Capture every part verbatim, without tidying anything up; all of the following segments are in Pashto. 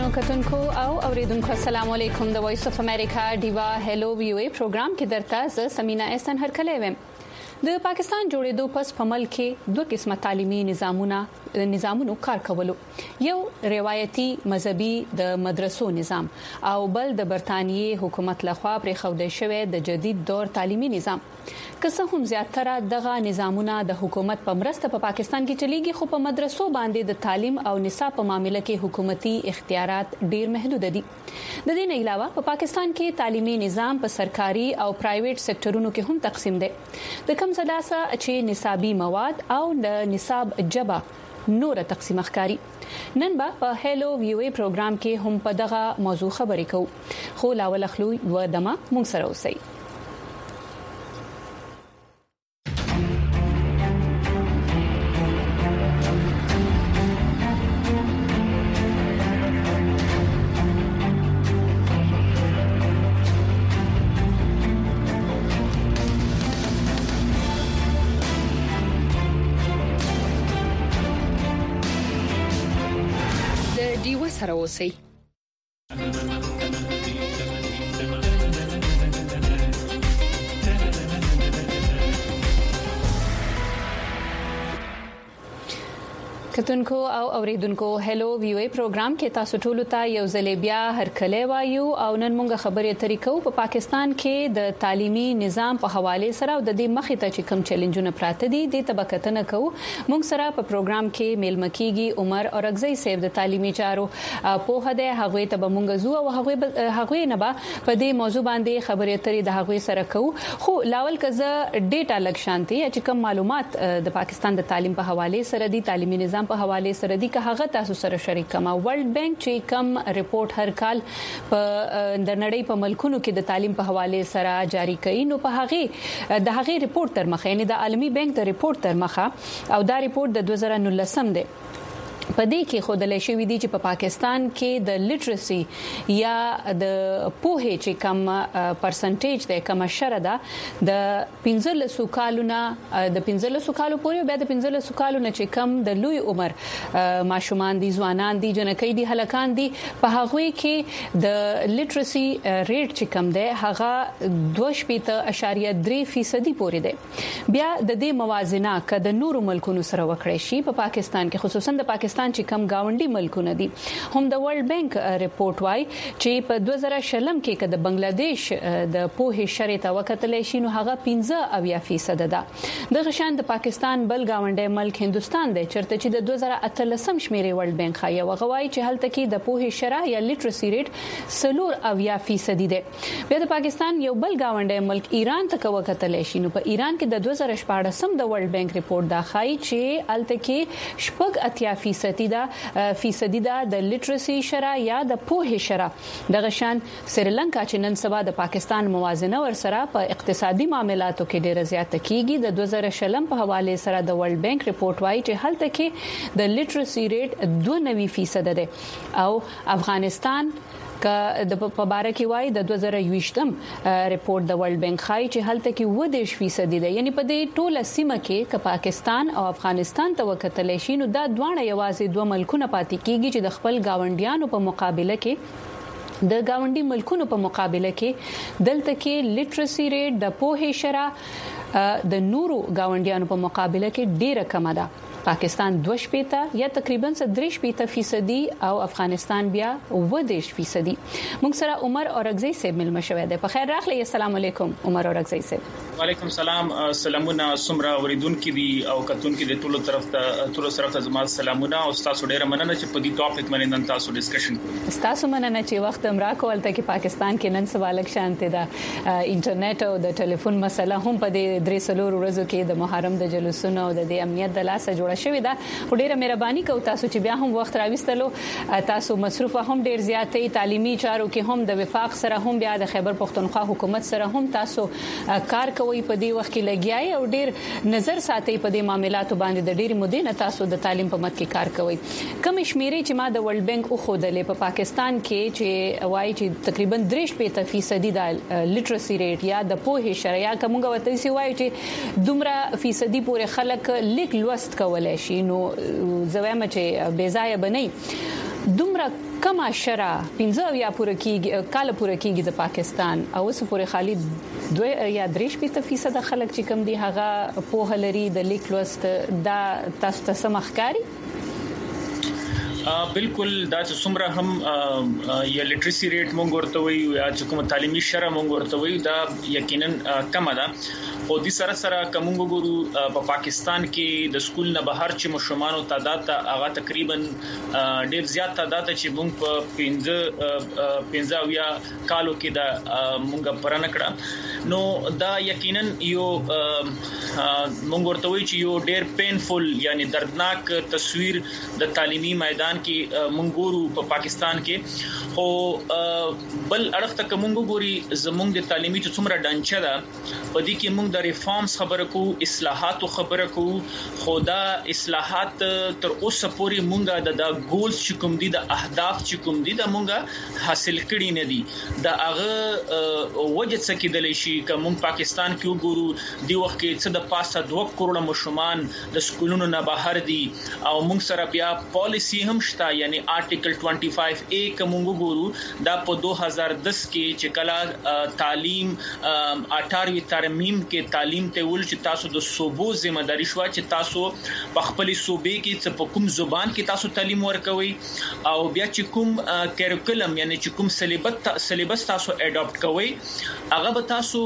ګرانو کتونکو او اوریدونکو السلام علیکم د وایس اف امریکا دیوا هلو وی او پروګرام کې درته ز سمینا احسان هرکلی ویم. د پاکستان جوړېدو پس په ملک کې دوه قسمه تعلیمي نظامونه نظامونو کار کولو. یو روایتي مذهبي د مدرسو نظام او بل د برتانیې حکومت لخوا پرې خوده شوی د جدید دور تعلیمي نظام. که څه هم زیاتره دغه نظامونه د حکومت په مرسته په پاکستان کې چلیږي، خو په مدرسو باندې د تعلیم او نصاب په معاملې کې حکومتي اختیارات ډیر محدود دي. د دې نه علاوه په پاکستان کې تعلیمي نظام په سرکاري او پرایویټ سکتورونو کې هم تقسیم دي. د کم څه چې نصابي مواد او د نصاب جبه نور تقسیم ښکاری. نن به په هلو وی او پروګرام کې هم په دغه موضوع خبرې کوو، خو لاول خلو و دمه مونږ سره اوسئ. سره اوسئ. کتونکو او اوریدونکو هلو وی او پروګرام کې تاسو ټول ته یو ځل بیا هرکلی وایو او نن موږ خبرې اترې کوو په پاکستان کې د تعلیمي نظام په حواله سره او د دې مخې ته چې کوم چیلنجونه پراته دي د تبکتنه کوو. موږ سره په پروګرام کې میلمه کیږي عمر اورغزی صاحب د تعلیمي چارو په هده هغه ته به موږ زو او هغه هغه نه به په دې موضوع باندې خبرې اترې د هغه سره کوو. خو لاول کزه ډیټا لک شانتي چې کوم معلومات د پاکستان د تعلیم په حواله سره دي تعلیمي نظام په حواله سره دي که هغه تاسو سره شریک کما. ورلد بانک چې کم ریپورت هر کال په د نړۍ په ملکونو کې د تعلیم په حواله سره جاری کوي، نو په هغه د هغه ریپورت تر مخه یعنی د عالمي بانک د ریپورت تر مخه او دا ریپورت د دوه زره نولسم دی. په دې کې خودلې شوې دي چې په پاکستان کې د لیټرسي یا د پوهې چې کم پرسنټیج ده کم شره ده د پنځلسو کالونه د پنځلسو کالو پورې بیا د پنځلسو کالونه چې کم د لوی عمر ماشومان دي ځوانان دي جنکۍ دي هلکان دي په هغه کې د لیټرسي ریټ چې کم ده هغه دوه شپږ اشاریه درې فیصدي پورې ده. بیا د دې موازنه ک د نورو ملکونو سره وکړي شي په پاکستان کې خصوصا د پاکستان چې کم گاونډي ملکونه دي. هم د ورلد بانک ریپورت وای چې په دوه زره شلم کې کده بنگلاديش د پوهې شریته وکټلې شي نو هغه پنځه اویا فیصد ده. د غشان د پاکستان بل گاونډي ملک هندستان دی چرته چې د دوه زره اتلسم شمیرې ورلد بانک خایي وغوي چې هلته کې د پوهې شره یا لیټرسي ریټ سلور اویا فیصد ده. بیا د پاکستان یو بل گاونډي ملک ایران ته وکټلې شي نو په ایران کې د دوه زره شپږم د ورلد بانک ریپورت دا خایي چې هلته کې شپږ اتیا فیصد فیصدي فیصدي دا د لیټرسي شره یا د پوهې شره. د غشان سریلانکا چې نن سبا د پاکستان موازنه ور سره په اقتصادي معاملاتو کې ډیره زیاته کیږي. د دوه زره شلم په حواله سره د ورلد بانک ریپورت وایي چې هلته کې د لیټرسي ریټ دوه نوي فیصد ده او افغانستان که د په باره کې وای د دوه زره یویشتم ریپورت د ورلد بانک خای چې هلته کې و دیش فیصد دي. یعنی په دې ټوله سیمه کې ک پاکستان او افغانستان ته وکټل شي نو دا دوه یوازې دوه ملکونه پاتې کیږي چې د خپل گاونډیانو په مقابله کې د گاونډي ملکونو په مقابله کې دلته کې لیټرسي ریټ د پوهې شره د نورو گاونډیانو په مقابله کې ډیره کم ده. پاکستان دوه شپږ یا تقریبا درې شپږ فیصدي او افغانستان بیا و دیش فیصدي. موږ سره عمر اورغزی صاحب ملما شوی دی. په خیر راغلی. السلام علیکم عمر اورغزی صاحب. وعلیکم السلام. سلامونه سمرا اوریدونکو دي او کتونکو د ټولو طرف ته ټولو طرف ته زما سلامونه او تاسو ډیره مننه چې په دې ټاپک باندې نن تاسو ډسکشن کوئ. تاسو مننه چې وخت امرا کول ته کې پاکستان کې نن سبا لک شانته ده انټرنیټ او د ټلیفون مسله هم په دې درې سلور ورځو کې د محرم د جلوسونو او د امنیت د لاسه جوړه شوې ده. ډیره مهرباني کوم تاسو چې بیا هم وخت راوستلو. تاسو مصروف هم ډیر زیاتې تعلیمي چارو کې هم د وفاق سره هم بیا د خیبر پختونخوا حکومت سره هم تاسو کار کوي په دې وخت کې لګیای او ډیر نظر ساتي په دې معاملاتو باندې د ډیر مودې نه تاسو د تعلیم په مت کې کار کوي. کوم شمیرې چې ما د ورلد بانک او خودلې په پاکستان کې چې وایي چې تقریبا درې شپږ فیصدي د لیټرسي ریټ یا د پوهې شره یا کومه وته سی وایي چې دومره فیصدي پورې خلک لیک لوست کولای شي نو زویم چې بے ځای بنئ. دومره کم شرا پنځه یا پوره کېږي کال پوره کېږي د پاکستان او اوس پورې خالي دوه یا درې فیصد خلک چې کم دي هغه په هلري د لیک لوست دا تاسو ته سمخکاری بالکل دا چې څومره هم یا لټریسي ریټ مونږ ورته وایو یا چې کوم تعلیمي شرح مونږ ورته وایو دا یقینا کم ده او د سره سره کوم ګورو په پاکستان کې د سکول نه بهر چې مشمانو تعداد ته هغه تقریبا ډیر زیات تعداد چې مونږ په پنځه پنځه یا کالو کې دا مونږ پرانه کړه نو دا یقینا یو مونږ ورته وایو چې یو ډیر پینفول یعنی دردناک تصویر د تعلیمي میدان کې مونږ ګورو په پاکستان کې خو بل اړخ ته مونږ ګوري زمونږ د تعلیمي چې څومره ډانچه ده په دې کې مونږ د ریفارمز خبره کو اصلاحات خبره کو خدا اصلاحات تر اوسه پورې مونږه د د ګولز چې کوم دي د اهداف چې کوم دي د مونږه حاصل کړي نه دي دا هغه وجه څه کېدلی شي چې مونږ پاکستان کې وګورو دی وخت کې څه د پاسه دوه کروڑه مشمان د سکولونو نه بهر دي او مونږ سره بیا پالیسی هم شته یعنی آرټیکل پنځه ویش اے کوم وګورو دا په دوه هزار دس کې چې کله تعلیم اٹھارہویں ترمیم کې تعلیم ته ول چې تاسو د صوبو ذمہ داری شو چې تاسو په خپل صوبې کې څه په کوم زبان کې تاسو تعلیم ورکوي او بیا چې کوم کریکولم یعنی چې کوم سلیبس سلیبس تاسو اډاپټ کوي هغه به تاسو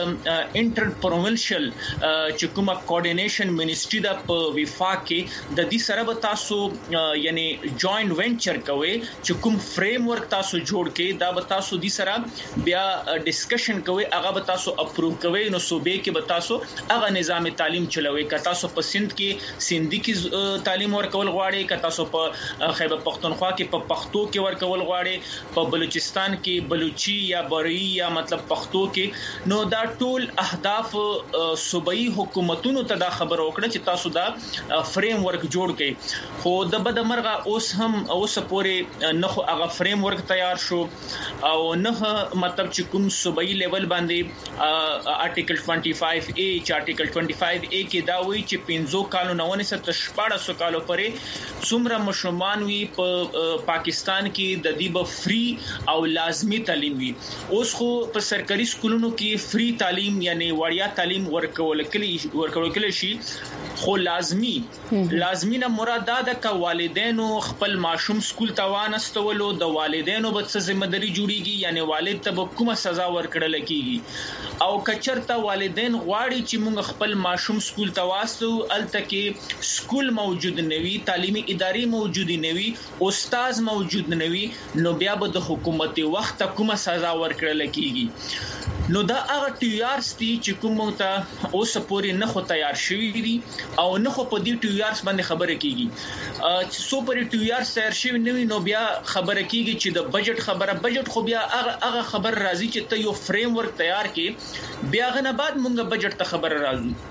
انټر پروونشل چې کوم کوارډینیشن منیسټری د په وفاق کې د دې سره به تاسو یعنی جوائنٹ وینچر کوي چې کوم فریم ورک تاسو جوړ کې دا به تاسو دې سره بیا ډسکشن کوي هغه به تاسو اپروو کوي نو صوبې کې به تاسو هغه نظام تعلیم چلوي که تاسو په سند کې سندي کې تعلیم ورکول غواړي که تاسو په خیبر پختونخوا کې په پښتو کې ورکول غواړي په بلوچستان کې بلوچي یا بری یا مطلب پښتو کې نو دا ټول اهداف صوبایي حکومتونو ته دا خبر وکړه چې تاسو دا فریم ورک جوړ کړئ خو د بد مرغه اوس هم اوس پورې نه خو هغه فریم ورک تیار شو او نه مطلب چې کوم صوبایي لیول باندې آرټیکل پنځه ویش اے چې آرټیکل پنځه ویش اے کې دا وایي چې پنځو کالو نه ونیسه تر شپږ سوه کالو پورې څومره مشمان وي په پاکستان کې د دې به فری او لازمی تعلیم وي اوس خو په سرکاري سکولونو کې فری تعلیم یعنی وړیا تعلیم ورکول کېږي ورکول کېږي شي خو لازمی لازمی نه مراد دا د ک والدینو خپل ماشوم سکول ته وانستولو د والدینو به څه ذمہ داری جوړیږي یعنی والد ته به کومه سزا ورکړل کېږي او کچرته والدین غواړي چې موږ خپل ماشوم سکول ته واسو الته کې سکول موجود نوي تعلیمي ادارې موجود نوي استاد موجود نوي نو بیا به د حکومت وخت کومه سزا ورکړل کېږي نو دا هغه ټیارز دي چې کوم ته اوس پورې نه خو تیار شوی دي او نه خو په دې ټیارز باندې خبره کیږي چې سو پرې ټیارز تیار شوی نه نو بیا خبره کیږي چې د بجټ خبره بجټ خو بیا هغه هغه خبر راځي چې ته یو فریم ورک تیار کې بیا غنه بعد مونږه بجټ ته خبر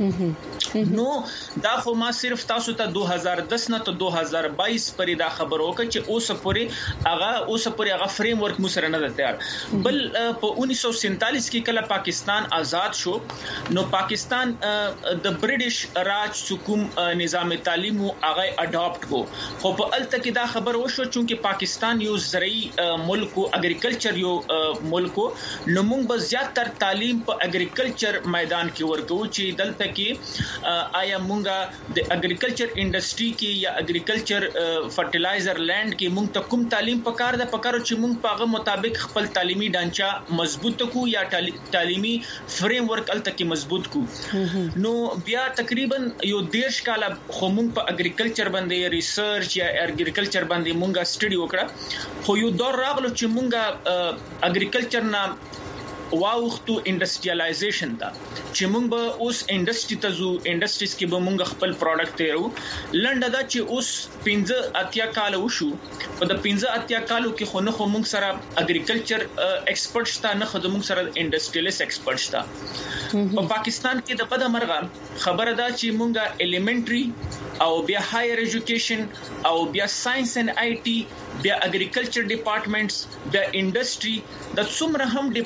راځي نو دا خو ما صرف تاسو ته دوه هزار دس نه ته دوه هزار بایس پرې دا خبر وکړه چې اوس پورې هغه اوس پورې هغه فریم ورک مو سره نه تیار بل په انیس سو سینتالیس کې کله پاکستان آزاد شو نو پاکستان د برټش راج حکوم نظام تعلیم هغه اډاپټ کو خو په الته کې دا خبر وشو چې پاکستان یو زرعي ملک او اګریکلچر یو ملک نو موږ به زیاتره تعلیم په اګریکلچر میدان کې ورکو چې دلته کې آیا موږ د اګریکلچر انډستری کې یا اګریکلچر فرټیلایزر لند کې موږ ته کوم تعلیم پکار ده پکارو چې موږ په هغه مطابق خپل تعلیمي ډانچا مضبوط کو یا تعلیمي فریم ورک الته کې مضبوط کو نو بیا تقریبا یو دیش کاله خو موږ په اګریکلچر باندې ریسرچ یا اګریکلچر باندې موږ سټډي وکړه خو یو دور راغلو چې موږ اګریکلچر نه واوختو انډستریالایزیشن دا چې موږ به اوس انډستری ته زو انډستریز کې به موږ خپل پروډکټ تیرو لنډه دا چې اوس پنځه اتیا کال وشو په د پنځه اتیا کالو کې خو نه خو موږ سره اګریکلچر ایکسپرټ شته نه خو موږ سره انډستریالیست ایکسپرټ شته په پاکستان کې د پد مرغه خبره ده چې موږ الیمنټری او بیا هایر ایجوکیشن او بیا ساينس اند آی ټي بیا اګریکلچر ډپارټمنټس بیا انډستری د څومره هم ډپارټمنټس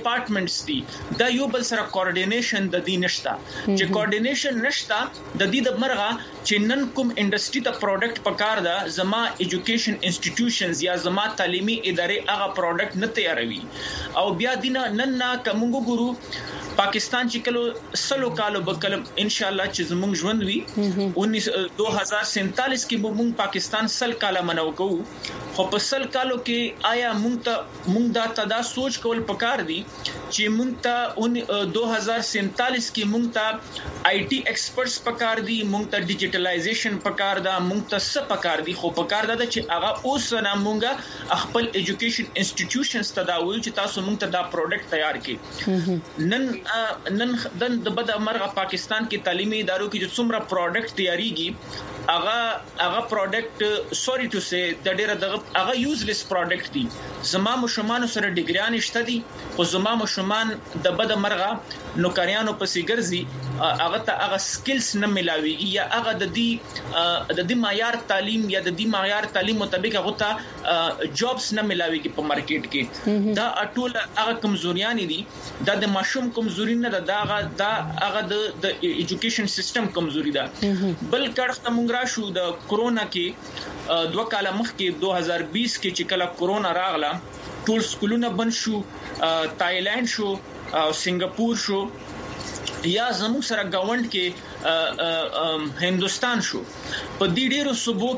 ټیمز دي دا یو بل سره کوارډینیشن د دې نشتا چې کوارډینیشن نشتا د دې د مرغه چې نن کوم انډستری ته پروډکټ پکار دا زما ایجوکیشن انسټیټیوشنز یا زما تعلیمي ادارې هغه پروډکټ نه تیاروي او بیا دینه نن نا کومو ګورو پاکستان چې کلو سلو کالو بکلم ان شاء الله چې زموږ ژوند وي دو هزار سینتالیس کې موږ پاکستان سل کاله منو کوو خو په سل کالو کې آیا موږ ته موږ دا تدا سوچ کول پکار دي چې موږ ته دو هزار سینتالیس کې موږ ته آی ټي ایکسپرټس پکار دي موږ ته ډیجیټلایزیشن پکار دا موږ ته څه پکار دي خو پکار دا چې هغه اوس نه موږ خپل ایجوکیشن انسټیټیوشنز ته دا وایو چې تاسو موږ ته دا پروډکټ تیار کړئ نن نن د بد مرغه پاکستان کې تعلیمي ادارو کې چې څومره پروډکټ تیاریږي هغه هغه پروډکټ سوري ټو سي د ډیره دغه هغه یوزلیس پروډکټ دي زما مشمان سره ډیګریان شته دي خو زما مشمان د بد مرغه نوکریانو پسې ګرځي هغه ته هغه سکلز نه ملاويږي یا هغه د دې د دې معیار تعلیم یا د دې معیار تعلیم مطابق هغه ته جابس نه ملاويږي په مارکیټ کې دا ټول هغه کمزوریاں دي دا د ماشوم کمزوري نه ده دا دا هغه د ایجوکیشن سیستم کمزوري ده بل کړه موږ راشو د کورونا کې دوه کاله مخکې دو هزار بیس کې چې کله کورونا راغله ټول سکولونه بند شو تایلند شو او سنگاپور شو یا زموږ سره گاوند کې هندستان شو په دې ډیرو صوبو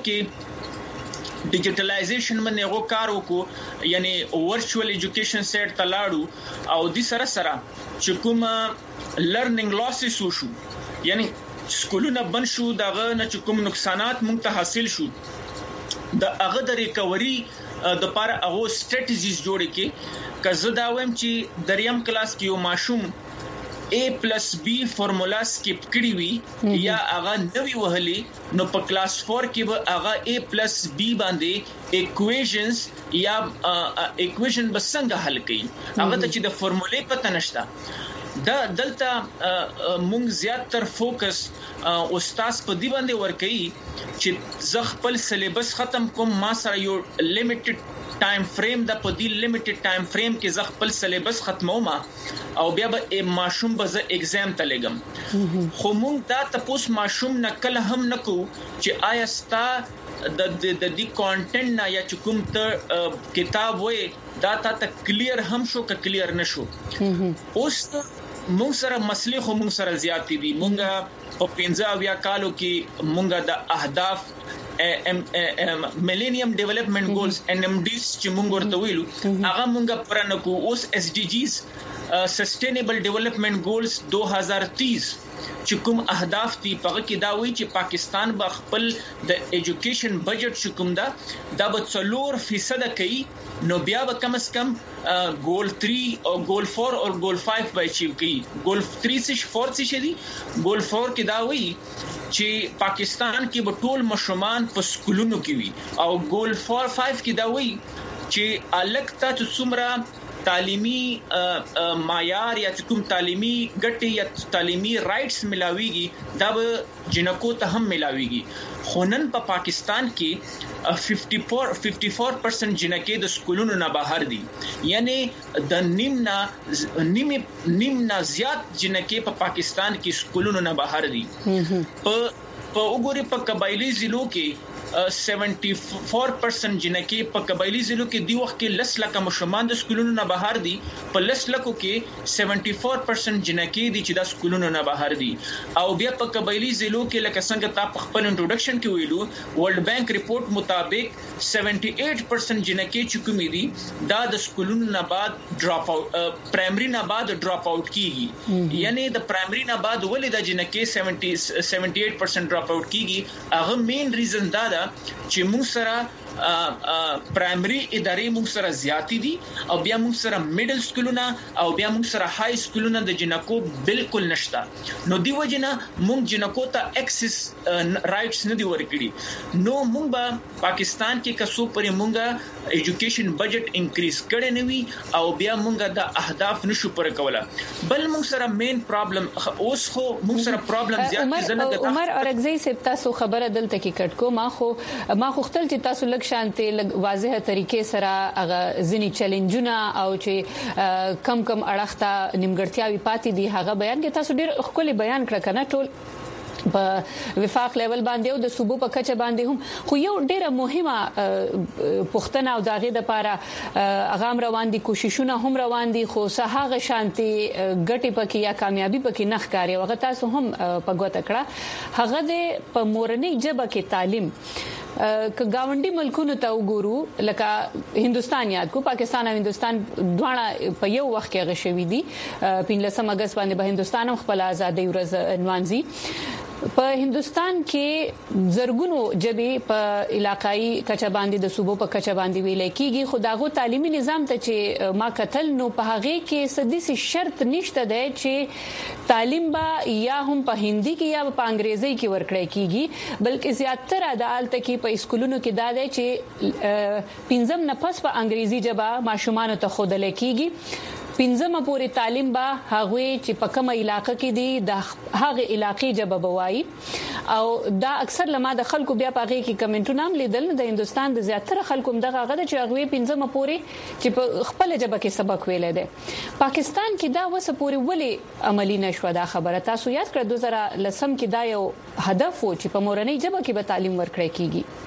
کې ډیجیټلایزیشن باندې غو کار وکړو یعنی ورچوال ایجوکیشن سیټ تلاړو او د سره سره چې کوم لرنینګ لاسز وشو یعنی سکولونه بند شو دغه نه چې کوم نقصانات مونږ ته حاصل شو د هغه د ریکوري د لپاره هغه سټریټیجیز جوړې کې کزه دا وایم چې دریم کلاس کې یو ماشوم A plus B فارمولا سکیپ کړی وي یا هغه نوې وهلي نو په کلاس چهار کې به هغه A plus B باندې ایکویشنز یا ایکویشن به څنګه حل کړي هغه ته چې د فارمولې پته نشته دا دلته مونږ زیات تر فوکس استاد په دی باندې ور کوي چې زه خپل سلیبس ختم کوم ما سره یو لیمیټډ ټایم فریم د په دی لیمیټډ ټایم فریم کې زه خپل سلیبس ختموم او بیا به ماشوم به زه ایگزام ته لګم خو مونږ دا تاسو ماشوم نکل هم نکو چې آیا ستا د د دې کانټینټ نه یا چې کوم ته کتاب وې دا ته کلیر هم شو ک کلیر نشو اوس مونږ سره مسلې خو مونږ سره زیات دي مونږه په پنځه اویا کالو کې مونږه د اهداف ملینیم ډیولپمنٹ ګولز ان ام ډیز چې مونږ ورته ویلو هغه مونږه پرنکو اوس اس ډي جیز سسټینیبل ډیولپمنٹ ګولز دو هزار تیس چې کوم اهداف دي په کې دا وایي چې پاکستان به خپل د ایجوکیشن بجټ چې کوم دا دا به څلور فیصد کوي نو بیا به کم از کم ګول تین او ګول چار او ګول پنځه به اچیو کوي ګول تین څه چهار څه دي ګول چهار کې دا وایي چې پاکستان کې به ټول مشرومان په سکولونو کې وي او ګول پنځه کې دا وایي چې الګ ته څومره تعلیمی معیار یا کوم تعلیمی ګټي یا تعلیمی رائټس ملاويږي دا به جنکو ته هم ملاويږي خونن په پا پاکستان کې چون پچپن جنکې د سکولونو نه بهر دي یعنی د نیمنا نیم نیمنا زیات جنکې په پا پاکستان کې سکولونو نه بهر دي په په وګوري په قبایلی ضلعو کې چوهتر پرسنٹ جنکې په قبایلی ضلعو کې دی وخت کې لس لک مشمان د سکولونو نه بهر دي په لس لکو کې چوهتر پرسنٹ جنکې دي چې د سکولونو نه بهر دي او بیا په قبایلی ضلعو کې لکه څنګه تا په خپل انټروډکشن کې ویلو ورلد بانک ریپورت مطابق अठहत्तर परसेंट جنکې چې کومې دي دا د سکولونو نه بعد ډراپ اوټ پرایمري نه بعد ډراپ اوټ کیږي یعنی د پرایمري نه بعد ولې د جنکې अठहत्तर परसेंट ډراپ اوټ کیږي هغه مین ریزن دا چې موږ سره پرایمري ادارې موږ سره زیاتی دي او بیا موږ سره میډل سکولونه او بیا موږ سره های سکولونه د جنکو بالکل نشته نو دی وجنه موږ جنکو ته اکسس رائټس نه دی ورکړي نو موږ په پاکستان کې کسو پرې موږ ایجوکیشن بجټ انکریز کړي نه وي او بیا موږ د اهداف نشو پر کوله بل موږ سره مین پرابلم اوس خو موږ سره پرابلم زیات ځنه عمر اورګزی سپتا سو خبره دلته کې کټ کو ما خو ما خو خپل چې تاسو لږ لږ شانته واضحه طریقې سره هغه ځنی چیلنجونه او چې کم کم اړخته نیمګړتیاوي پاتې دي هغه بیان کې تاسو ډیر خپل بیان کړ کنه ټول په وفاق لیول باندې او د صوبو په کچه باندې هم خو یو ډیره مهمه پښتنه او داغه د لپاره اغام روان دي کوششونه هم روان دي خو سهاغه شانتي ګټي پکې یا کامیابی پکې نخ کاری وغه تاسو هم په ګوته کړه هغه د په مورنۍ ژبه کې تعلیم ک گاونډي ملکونو ته وګورو لکه هندستان یاد کو پاکستان او هندستان دواړه په یو وخت کې غشوي دي پنځلسم اگست باندې به هندستان هم خپل ازادي ورځ عنوانزي په هندستان کې زرګونو جبې په علاقائی کچه باندې د صوبو په کچه باندې ویل کېږي خداغو تعلیمي نظام ته چې ما قتل نو په هغه کې سديسي شرط نشته دی چې تعلیم با یا هم په هندي کې یا په انګریزي کې ورکړی کېږي بلکې زیاتره د آلته کې په اسکولونو کې دا دی چې پنځم نه پس په انګریزي ژبه ماشومان ته خودل کېږي پنځمه پورې تعلیم با هغه چې په کومه علاقې کې دي د هغه علاقې ژبه بوایي او دا اکثر لمه د خلکو بیا په هغه کې کمنټونه هم لیدل د هندستان د زیاتره خلکو دغه غږ چې هغه پنځمه پورې چې په خپل ژبه کې سبق ویل دي پاکستان کې دا وسه پورې ولې عملی نشو دا خبره تاسو یاد کړئ دوه زره لسم کې دا یو هدف و چې په مورنۍ ژبه کې به تعلیم ورکړی کیږي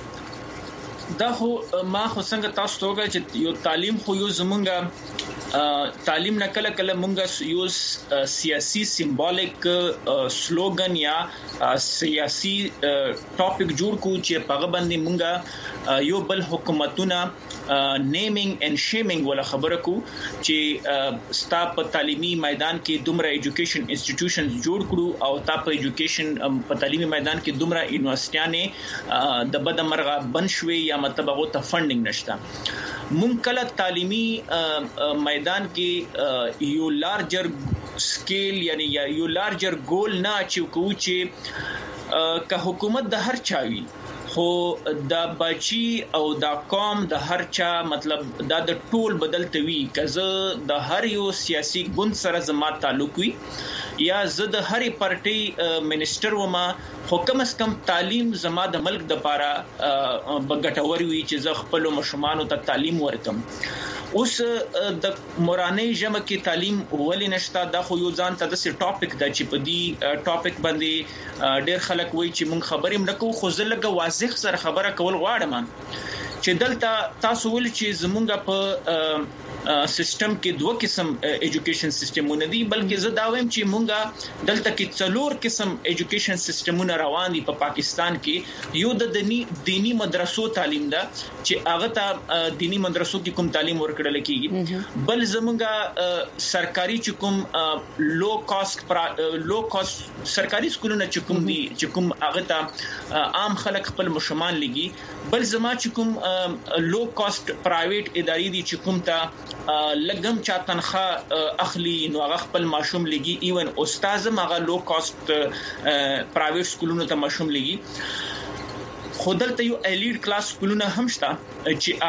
دا خو ما خو څنګه تاسو ته چې یو تعلیم خو یو زمونږه تعلیم نه کله کله مونږه یو سیاسي سمبولیک سلوګن یا سیاسي ټاپک جوړ کو چې په باندې مونږه یو بل حکومتونه نیمینګ اینڈ شیمینګ ولا خبره کو چې ستا په تعلیمي میدان کې دومره ایجوکیشن انسټیټیوشنز جوړ کړو او تا په ایجوکیشن په تعلیمي میدان کې دومره یونیورسيټیانه د بد مرغه بنشوي یا مطلب هغه ته فندینګ نشته مونږ کله تعلیمي میدان کې یو لارجر سکیل یعنی یو لارجر ګول نه اچیو کوو چې که حکومت د هر چاوي خو د بچي او د قوم د هر چا مطلب دا د ټول بدلته وی کزه د هر یو سیاسي ګوند سره زما تعلق وي یا زه د هرې پارټي منسٹر وما حکم اس کم تعلیم زما د ملک د پاره بغټور وی چې زه خپل مشمانو ته تعلیم ورکم اوس د مورانې جمع کې تعلیم ولې نشتا دا خو یو ځان ته د سی ټاپک د چې په دې ټاپک باندې ډېر خلک وایي چې مونږ خبرې مړکو خو زلګه واضح سره خبره کول غواړم چې دلته تاسو ول چې زمونږ په سیستم کې دوه قسم ایجوکیشن سیستمونه دي بلکې زه دا وایم چې مونږه دلته کې څلور قسم ایجوکیشن سیستمونه روان دي په پا پاکستان کې یو د دینی دینی مدرسو تعلیم ده چې هغه ته دینی مدرسو کې کوم تعلیم ورکړل کیږي بل زمونږه سرکاري چې کوم لو کاست لو کاست سرکاري سکولونه چې کوم دي چې کوم هغه ته عام خلک خپل مشمان لګي بل زما چې کوم لو کاست پرایویټ ادارې دي چې کوم ته لګم چا تنخواه اخلي نو هغه خپل ماشوم لګي ایون استاد مغه لو کاست پرایویټ سکولونو ته ماشوم لګي خودلته یو الیډ کلاس سکولونه هم شته چې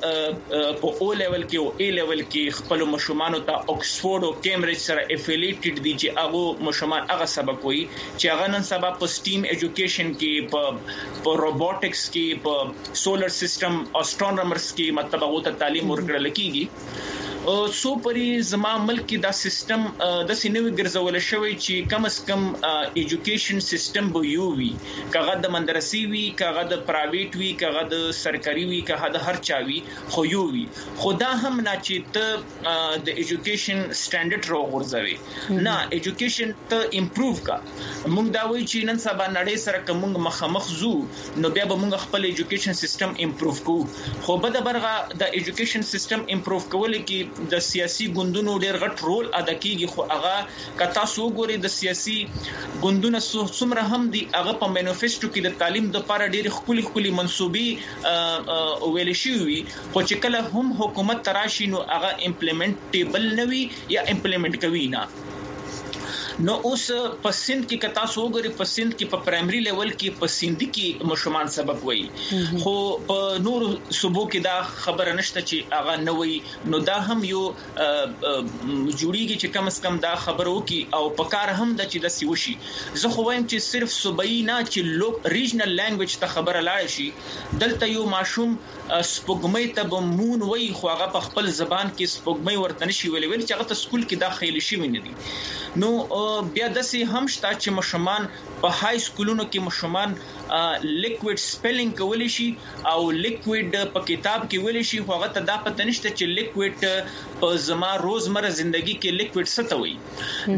هغه په او لیول کې او ای لیول کې خپل مشمانو ته اکسفورد او کیمبرج سره افیلیټډ دي چې هغه مشمان هغه سبق وایي چې هغه نن سبا په سټیم ایجوکیشن کې په په روبوټکس کې په سولر سیستم اسټرونومرز کې مطلب هغه ته تعلیم ورکړل کیږي سو پری زما ملک کې دا سیستم د سینوي ګرځول شوی چې کم اس کم ایجوکیشن سیستم به یو وي کغه د مدرسې وي کغه د پرایویټ وي کغه د سرکاري وي کغه د هر چا وي خو یو وي خدا هم نه چې ته د ایجوکیشن سټانډرډ رو غورځوي نه ایجوکیشن ته امپروو کا موږ دا وایي چې نن سبا نړۍ سره کوم مخامخ زو نو بیا به موږ خپل ایجوکیشن سیستم امپروو کوو خو بده برغه د ایجوکیشن سیستم امپروو کول کې د سیاسي ګوندونو ډېر غټ رول ادا کیږي خو هغه کتا سو ګوري د سیاسي ګوندونو څومره هم دي هغه په مانیفیسټو کې د تعلیم د لپاره ډېر خپل خپل منسوبي ویل شي وي خو چې کله هم حکومت تراشي نو هغه امپلیمنټیبل نه وي یا امپلیمنټ کوي نه نو اوس په سند کې کتا سوګري په سند کې په پرایمري لیول کې په سندي کې مشمان سبق وایي خو په نور صوبو کې دا خبره نشته چې هغه نه وایي نو دا هم یو جوړیږي چې کم از کم دا خبرو کې او په کار هم د چې د سیوشي زه خو وایم چې صرف صوبایي نه چې لوک ریجنل لانګویج ته خبره لاړ شي دلته یو ماشوم سپوږمۍ ته بمون وایي خو هغه په خپل زبان کې سپوږمۍ ورته نشي ویلې ویل چې هغه ته سکول کې داخلي شي نه دي نو بیا د سي هم شته چې مشمان په های سکولونو کې مشمان لیکوډ سپیلینګ کولی شي او لیکوډ په کتاب کې ویل شي خو هغه ته دا پته نشته چې لیکوډ په زما روزمره ژوندۍ کې لیکوډ څه ته وایي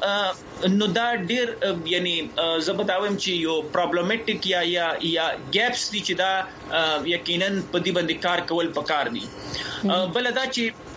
نو نو دا ډیر یعنی زبداوم چې یو پرابلمټیک یا یا یا ګیپس دي چې دا یقینا په دې باندې کار کول پکار دي بل دا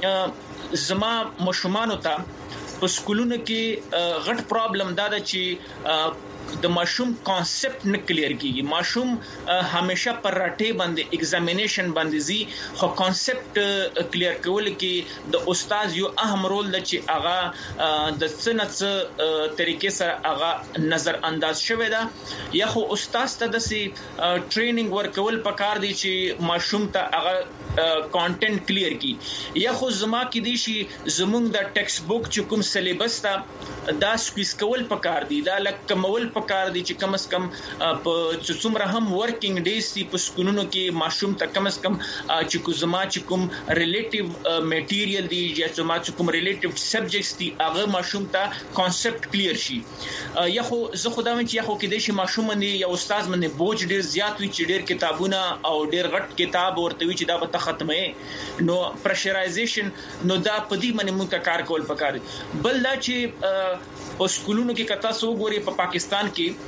چې زما مشمان ته په سکولونو کې غټ پرابلم دا ده چې د ماشوم کانسپټ نه کلیر کیږي ماشوم همیشه پر راټې باندې ایگزامینیشن باندې زی خو کانسپټ کلیر کول کې د استاد یو اهم رول دی چې هغه د سنت طریقې سره هغه نظر انداز شوی دا یا خو استاد ته د سي ټریننګ ورکول پکار دی چې ماشوم ته هغه کانټینټ کلیر کی یا خو زما کې دي شي زمونږ د ټیکسټ بوک چې کوم سلیبس تا دا سکویز کول پکار دی دا لکه کمول پکار دی چې کم از کم په څومره هم ورکینګ ډیز دي په سکولونو کې ماشوم ته کم از کم چې کو زما چې کوم ریلیټیو میټیریل دی یا زما چې کوم ریلیټیو سبجیکټس دي هغه ماشوم ته کانسپټ کلیر شي یا خو زه خدای چې یا خو کې دي شي ماشوم باندې یا استاد باندې بوج ډیر زیات وي چې ډیر کتابونه او ډیر غټ کتاب ورته وي چې دا به ختمه نو پرشرایزیشن نو دا په دې باندې موږ کار کول پکار بل دا چې په سکولونو کې کتا سو ګوري په پاکستان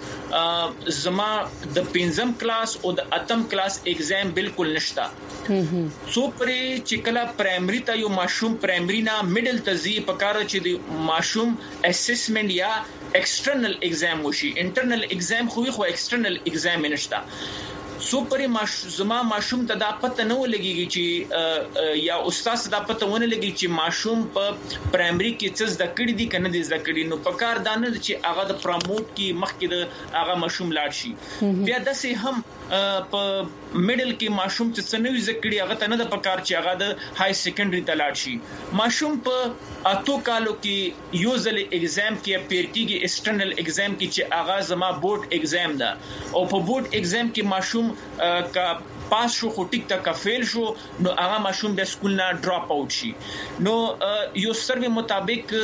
کې زما د پنځم کلاس او د اتم کلاس ایگزام بالکل نشتا سو پرې چې کله پرایمري ته یو ماشوم پرایمري نه میډل ته زی پکار چې د ماشوم اسسمنت یا ایکسټرنل ایگزام وشي انټرنل ایگزام خو خو ایکسټرنل ایگزام نشتا سو پرې ماش زما ماشوم ته دا پته نه ولګيږي چې یا استاد دا پته ونه لګي چې ماشوم په پرایمري کې څه زده کړی دي کنه دي زده کړی نو په کار دا نه چې هغه د پروموټ کې مخکې د هغه ماشوم لاړ شي بیا داسې هم په میډل کې ماشوم چې څه نوې زده کړی هغه ته نه د پکار چې هغه د های سیکنډري ته لاړ شي ماشوم په اتو کالو کې یو ځل ایگزام کې پیر کېږي ایکسټرنل ایگزام کې چې هغه زما بورډ ایگزام ده او په بورډ ایگزام کې ماشوم کا پاس شو خو ټیک تا فیل شو نو هغه ماشوم د سکول نه ډراپ اوټ شي نو یو سروې مطابق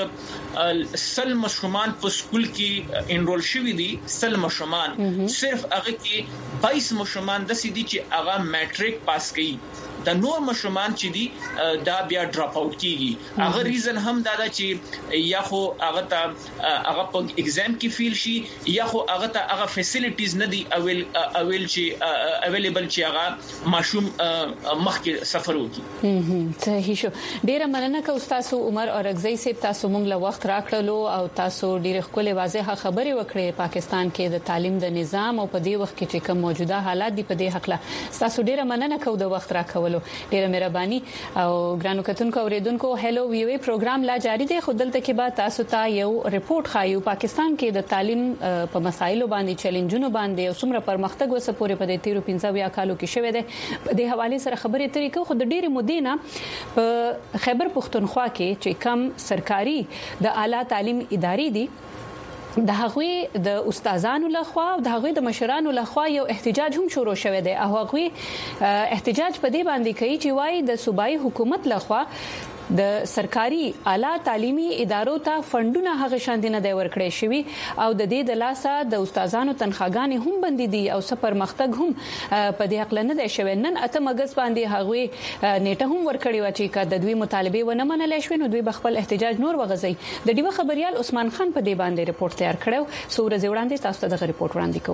سل مشرومان په سکول کې انرول شوی دي سل مشرومان صرف هغه کې بائیس مشرومان د سې دي چې هغه میټریک پاس کړي د نور مشرومان چې دي دا بیا ډراپ اوټ کیږي هغه ریزن هم دا ده چې یا خو هغه ته هغه په ایگزام کې فیل شي یا خو هغه ته هغه فیسیلیټیز نه دي اویل اویل چې اویلیبل چې هغه ماشوم مخکې سفر وکړي صحیح شو ډیره مننه کوم تاسو عمر اورغزی صاحب تاسو موږ له وخت راکړلو او تاسو ډیره خپل واضحه خبرې وکړې پاکستان کې د تعلیم د نظام او په دې وخت کې چې کوم موجوده حالات دي په دې حق له تاسو ډیره مننه کوم د وخت راکولو ډیره مهرباني او ګرانو کتونکو اوریدونکو هلو وی وی پروګرام لا جاری دی خود دلته کې بعد تاسو ته یو ریپورت خایو پاکستان کې د تعلیم په مسایلو باندې چیلنجونو باندې او څومره پرمختګ وسپوري په دې تیرو پنځه کالو کې شوه ده په دې حواله سره خبرې ترې کو خو د ډیره مودینه په خیبر پختونخوا کې چې کم سرکاري د اعلی تعلیم ادارې دي د هغوی د استادانو لخوا او د هغوی د مشرانو لخوا یو احتجاج هم شروع شوه دی او هغوی احتجاج په دې باندې کوي چې وايي د صوبایي حکومت لخوا د سرکاري اعلی تعلیمي ادارو ته فندونه هغه شاندینه دی ورکړی شوی او د دې د لاسه د استادانو تنخواګانې هم بندي دي او سفر مختګ هم په دې حق نه دی شوی نن اتم اگست باندې هغوی نیټه هم ورکړی و چې کله د دوی مطالبه ونه منل شوی نو دوی بخپل احتجاج نور وغځي د ډیوه خبريال عثمان خان په دې باندې ریپورت تیار کړو سورې وړاندې تاسو ته د ریپورت وړاندې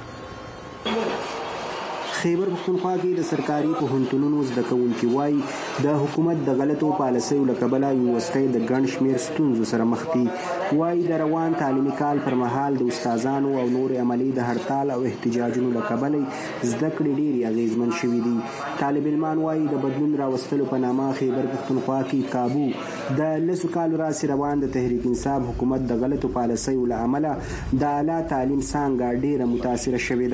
کوم خیبر پختونخوا کې د سرکاري پوهنتونونو زده کوونکي وایي د حکومت د غلطو پالیسیو له کبله یونیورسيټي د ګڼ شمېر ستونزو سره مخ دي. وايي د روان تعلیمي کال پر مهال د استادانو او نور عملي د هړتال او احتجاجونو له کبله زده کړې ډېرې اغېزمن شوي دي. طالب علمان وايي د بدلون راوستلو په نامه خیبر پښتونخوا کې کابو د لسو کالو راځي روان د تحریک انصاف حکومت د غلطو پالیسیو له امله د اعلی تعلیم څانګه ډېره متاثره شوې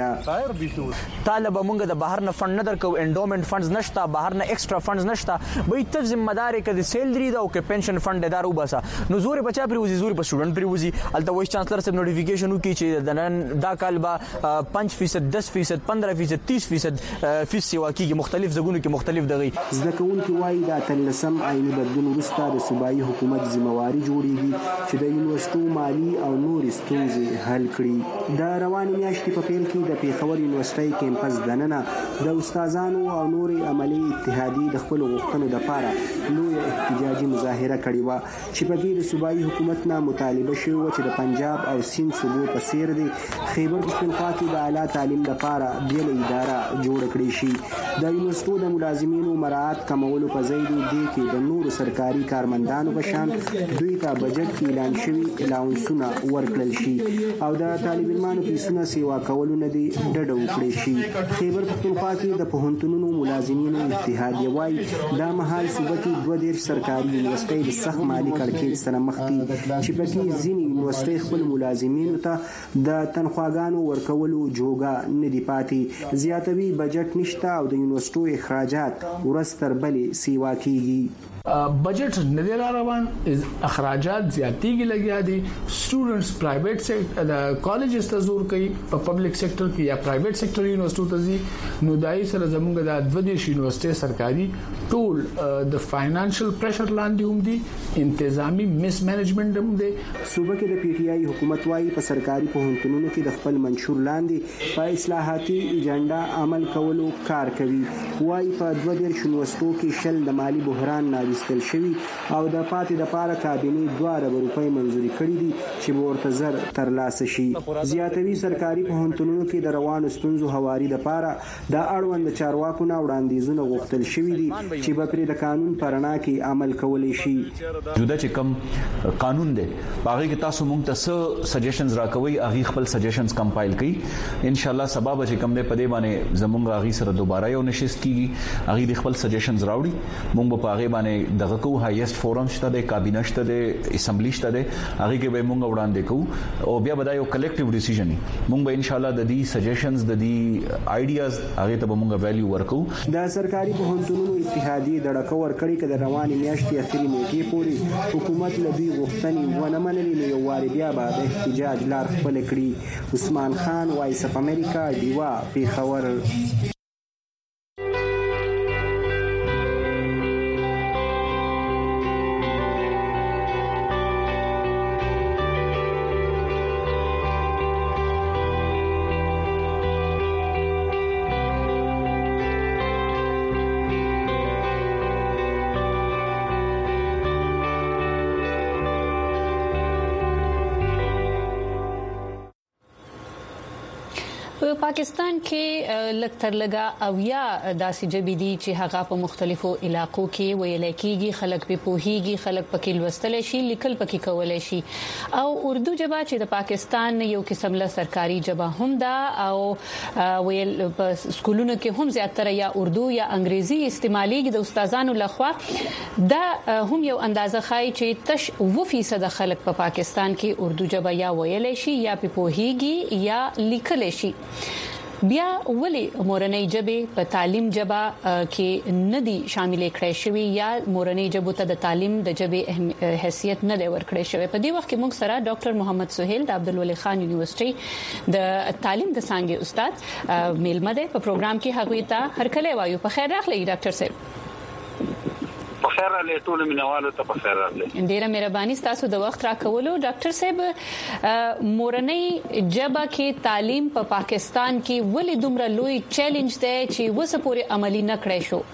ده. طالب مونږ د بهر نه فند نه درکو، انډومنت فندز نشته، بهر نه ایکسترا فندز نشته، به ته ذمہ دار کړي سیلری دا او کې پنشن فند دارو باسا نو زور بچا پریوزي زور په سټوډنټ پریوزي. الته وایس چانسلر سره نوټیفیکیشن وکړي چې د نن دا کال به پنځه فیصد دس فیصد پندرہ فیصد تیس فیصد فیس سیوا کیږي مختلف زګونو کې مختلف دغه. زده کوونکي وايي دا تلسم عیني بدلون وروسته د صوبایي حکومت ذمہواری جوړیږي چې د یونیورسيټو مالی او نور ستونزې حل کړي. د روانې میاشتې په پیل کې د پیښور یونیورسيټي کیمپس دننه د استادانو او نور عملي اتحادیې د خپل غوښتنو لپاره لوی احتجاجي مظاهره کړې و چې په کې د صوبایي حکومت نه مطالبه شوې و چې د پنجاب او سیند صوبو په څیر دی خیبر پښتونخوا کې د اعلی تعلیم لپاره بیل اداره جوړ کړې شي. د یونیورسيټو د ملازمینو مراعات کمولو په ځای دی کې د نورو سرکاري کارمندانو په شان دوی ته بجټ کې اعلان شوي الاونسونه ورکړل شي او د طالب علمانو فیسونه سیوا کولو نه دی ډډه وکړي شي. خیبر پښتونخوا کې د پوهنتونونو ملازمینو اتحادیه وايي دا مهال صوبه کې دوه دېرش سرکاري یونیورسيټي د سخت مالي کړکېچ سره مخ دي چې په کې ځینې یونیورسيټي خپل ملازمینو ته د تنخواګانو ورکولو جوګه نه دی پاتې. زیاتوي بجټ نشته او د یونیورسيټو اخراجات ورځ تر بلې سیوا کیږي. بجٹ نه دی روان، اخراجات زیاتېږي لګیا دي. سټوډنټس پرایویټ سیکټر د کالجز ته زور کوي په پبلک سیکټر کې یا پرایویټ سیکټر یونیورسيټو ته ځي نو دای سره زموږ د دوه دیش یونیورسيټي سرکاري ټول د فاینانشل پریشر لاندې هم دي، انتظامی مس مینجمنت هم دي. صوبه کې د پی ټی آی حکومت وايي په سرکاري پوهنتونونو کې د خپل منشور لاندې په اصلاحاتي ایجنډا عمل کولو کار کوي. وايي په دوه دیش یونیورسيټو کې شل د مالی بحران نه استل شوی او د پاتې د پاره کابینه دوه ارب روپۍ منزوري کړې دي چې ورته زر تر لاسه شي. زیاتوي سرکاري پوهنتونونو کې د روانو ستونزو هواري د پاره د اړوند چارواکو نه وړاندیزونه غوښتل شوی دي چې به پرې د قانون پرنا کې عمل کولای شي. جدا چې کوم قانون دی باغې کې تاسو مونږ ته څه سجیشنز راکوي اغه خپل سجیشنز کمپایل کړئ. ان شاء الله سبا به چې کوم دی په دې باندې زمونږ اغه سره دوباره یو نشست کیږي اغه د خپل سجیشنز راوړي مونږ په اغه باندې دغه کو هایست فورم شته د کابینه شته د اسمبلی شته د هغه کې به مونږ وړاندې کوو او بیا به دا یو کلیکټیو ډیسیژن مونږ به ان شاء الله د دې سجیشنز د دې آیډیاز هغه ته به مونږ ویلیو ورکو. د سرکاري پوهنتونونو اتحادیه د ډکور کړي کده رواني میاشتې اخري موقع پورې حکومت لدی غوښتنې ونه منلې نو یو واری بیا به د احتجاج لار خپل کړي. عثمان خان وایس اف امریکا دیوا پیښور. په پاکستان کې لږ تر لږه او یا داسې جبې دي چې هغه په مختلفو علاقو کې ویل کېږي، خلک په پوهیږي، خلک پکې لوستل شي، لیکل پکې کولای شي. او اردو ژبه چې د پاکستان یو قسم له سرکاري ژبه هم ده او ویل په سکولونو کې هم زیاتره یا اردو یا انګریزي استعماليږي د استادانو لخوا. دا هم یو اندازه خای چې تش اوه فیصد خلک په پاکستان کې اردو ژبه یا ویل شي یا په پوهیږي یا لیکل شي. بیا ولی مورنۍ ژبه په تعلیم ژبه کې ندي شامل کړي شوی یا مورنۍ ژبه ته د تعلیم د ژبه حیثیت نه دی ورکړی شوی. په دې وخت کې موږ سره ډاکټر محمد سہیل د عبدالولي خان یونیورسيټي د تعلیم د څانګې استاد میلمه دی په پروګرام کې. هغه ته هرکله وایو په خیر راغلی ډاکټر صاحب. بخیر راغلی ټول مینوالو ته بخیر راغلی. ډیره مهرباني تاسو د وخت راکولو. ډاکټر صاحب مورنۍ ژبه کې تعلیم په پا پاکستان کې ولې دومره لوی چیلنج دی چې وسه پورې عملی نه کړی شو؟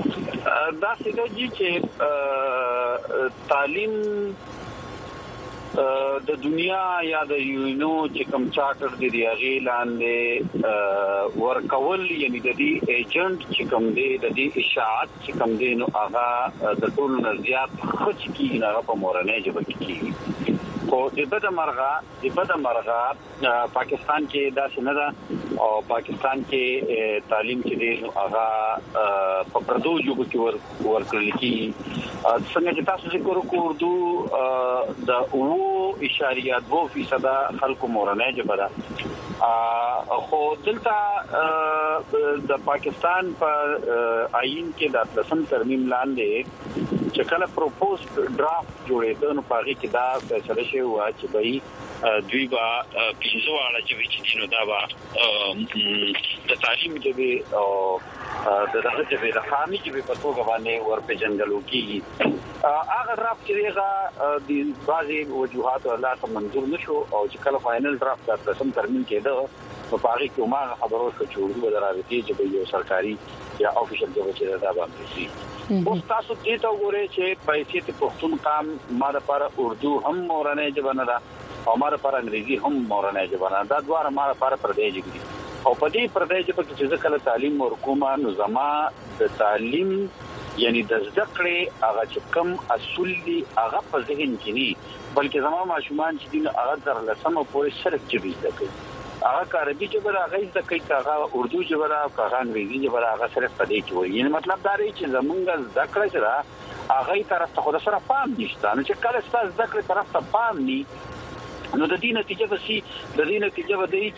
دا څنګه چې تعلیم د دنیا یا د یونو چې کوم چارټر دی دی هغه لاندې ورکول یعنی د دې ایجنټ چې کوم دی د دې اشاعت چې کوم دی نو هغه د ټول نزيات خچ کی نه په مورنه جبه کی خو د بده مرغه د بده مرغه پاکستان کې دا څنګه ده او پاکستان کې تعلیم چې دی نو هغه په پردو جوګو کې ور ورکړل کی څنګه چې تاسو ذکر وکړو اردو د او اشاریه دو فیصد خلکو مورنه جبه ده خو دلته د پاکستان په آئین کې د لسم ترمیم لاندې چې کله پروپوز ډرافټ جوړېده نو پاره کې دا فیصله شوی و چې به دوی با پنځه واړه چې وچ دینو دا با د تعلیم کې او د دغه چې د خامي چې په توګه باندې ورپه جنګلو کېږي هغه ډرافټ چې هغه د بعضي وجوهات الله ته منظور نشو او چې کله فائنل ډرافټ د سم ترمیم کېده په پاره کې ما خبرو شو چې ورو درابطي چې یو سرکاري یا افیشل جوړ چې دا باندې شي اوس تاسو دې ته وګورئ چې پیسې ته پښتون کام ما لپاره اردو هم مورنه ژبه ده او ما لپاره انګریزي هم مورنه ژبه ده دا دواړه ما لپاره پردې ژبه او په دې پردې ژبه کې چې کله تعلیم ورکوما نو زما د تعلیم یعنی د زده کړې هغه چې کم اصول دي هغه په ذهن کې نه بلکې زما ماشومان چې دین هغه در لسمه پورې صرف ژبه زده کوي هغه عربي ژبه هغه زده کوي هغه اردو ژبه هغه انګریزي ژبه هغه صرف په دې کې وایي یعنی مطلب دا دی چې زمونږ زده کړه سره هغه طرف ته خود سره فهم نشته نو چې کله ستاسو زده کړې طرف ته فهم ني نو د دې نتیجه به سي د دې نتیجه به دی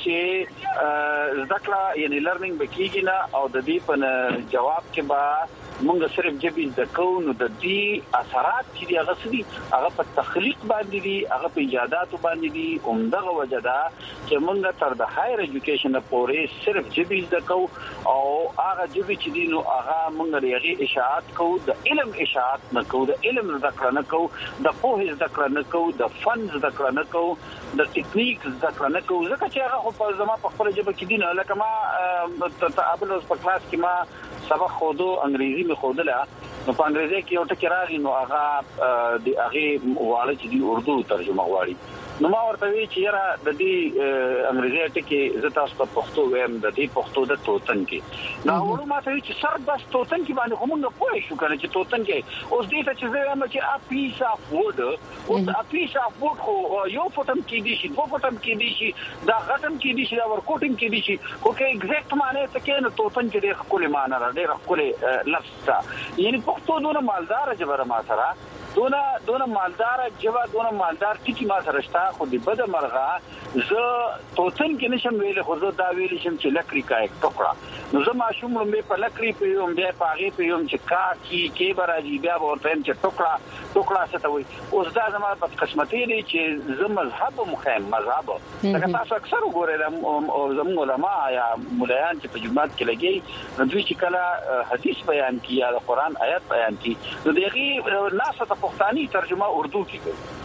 چې زده کړه یعنی لرنینګ بکیږي نه او د دې په جواب کې به مونږ صرف جبې د کوو د دې اثرات چې هغه سړي هغه په تخلیق باندې دي هغه په ایجادات باندې دي عمدغه وجدا چې مونږ تر د هایر ایجوکیشن پورې صرف جبې د کوو او هغه جبې چې دي نو هغه مونږ لري اشاعت کوو د علم اشاعت نه کوو د علم ذکر نه کوو د پوهې ذکر نه کوو د فن ذکر نه کوو د ټیکنیک ذکر نه کوو ځکه چې هغه په زما په خپل جبه کې دي نه لکه ما تابل اوس په کلاس کې ما سبق خودو انګریزي می خودله نو په انګریزي کې یو ټکی راغی نو هغه د هغه واړه چې دی اردو ترجمه غواړي نو ما ورته وی چې یاره د دې انګریزي ټکی زه تاسو ته پښتو وایم د دې پښتو د توتن کې نو ورو ما ته چې سر بس توتن کې باندې کومه پوهه شو کنه چې توتن کې اوس دې ته چې زه وایم چې ا پیس اف وډ اوس ا پیس اف وډ خو یو فوټم کې دي شي دوه فوټم کې دي شي دا غټم کې دي شي دا ورکوټم کې دي شي خو کې ایگزیکټ معنی ته کې نو توتن کې د خپل معنی را ډېر خپل لفظ یعنی پښتو دونه مالدار جبر ما سره دونه دونه مالدار جبا دونه مالدار ټکی ما سره شته خو دې بده مرغه زه توتن کې نشم ویل خو زه دا ویل شم چې لکړی کا یک ټوکړه نو زه ماشوم مې په لکړی په یوم بیا پاغي په یوم چې کا کی کې برازي بیا ورته چې ټوکړه ټوکړه څه ته وي اوس دا زما په قسمت دی چې زه مذهب مخیم مذهب څنګه تاسو اکثر وګورئ او زموږ علما یا مولایان چې په جماعت کې لګي نو دوی چې کله حدیث بیان کړي یا قرآن آیات بیان کړي نو دغه ناسه پښتاني ترجمه اردو کې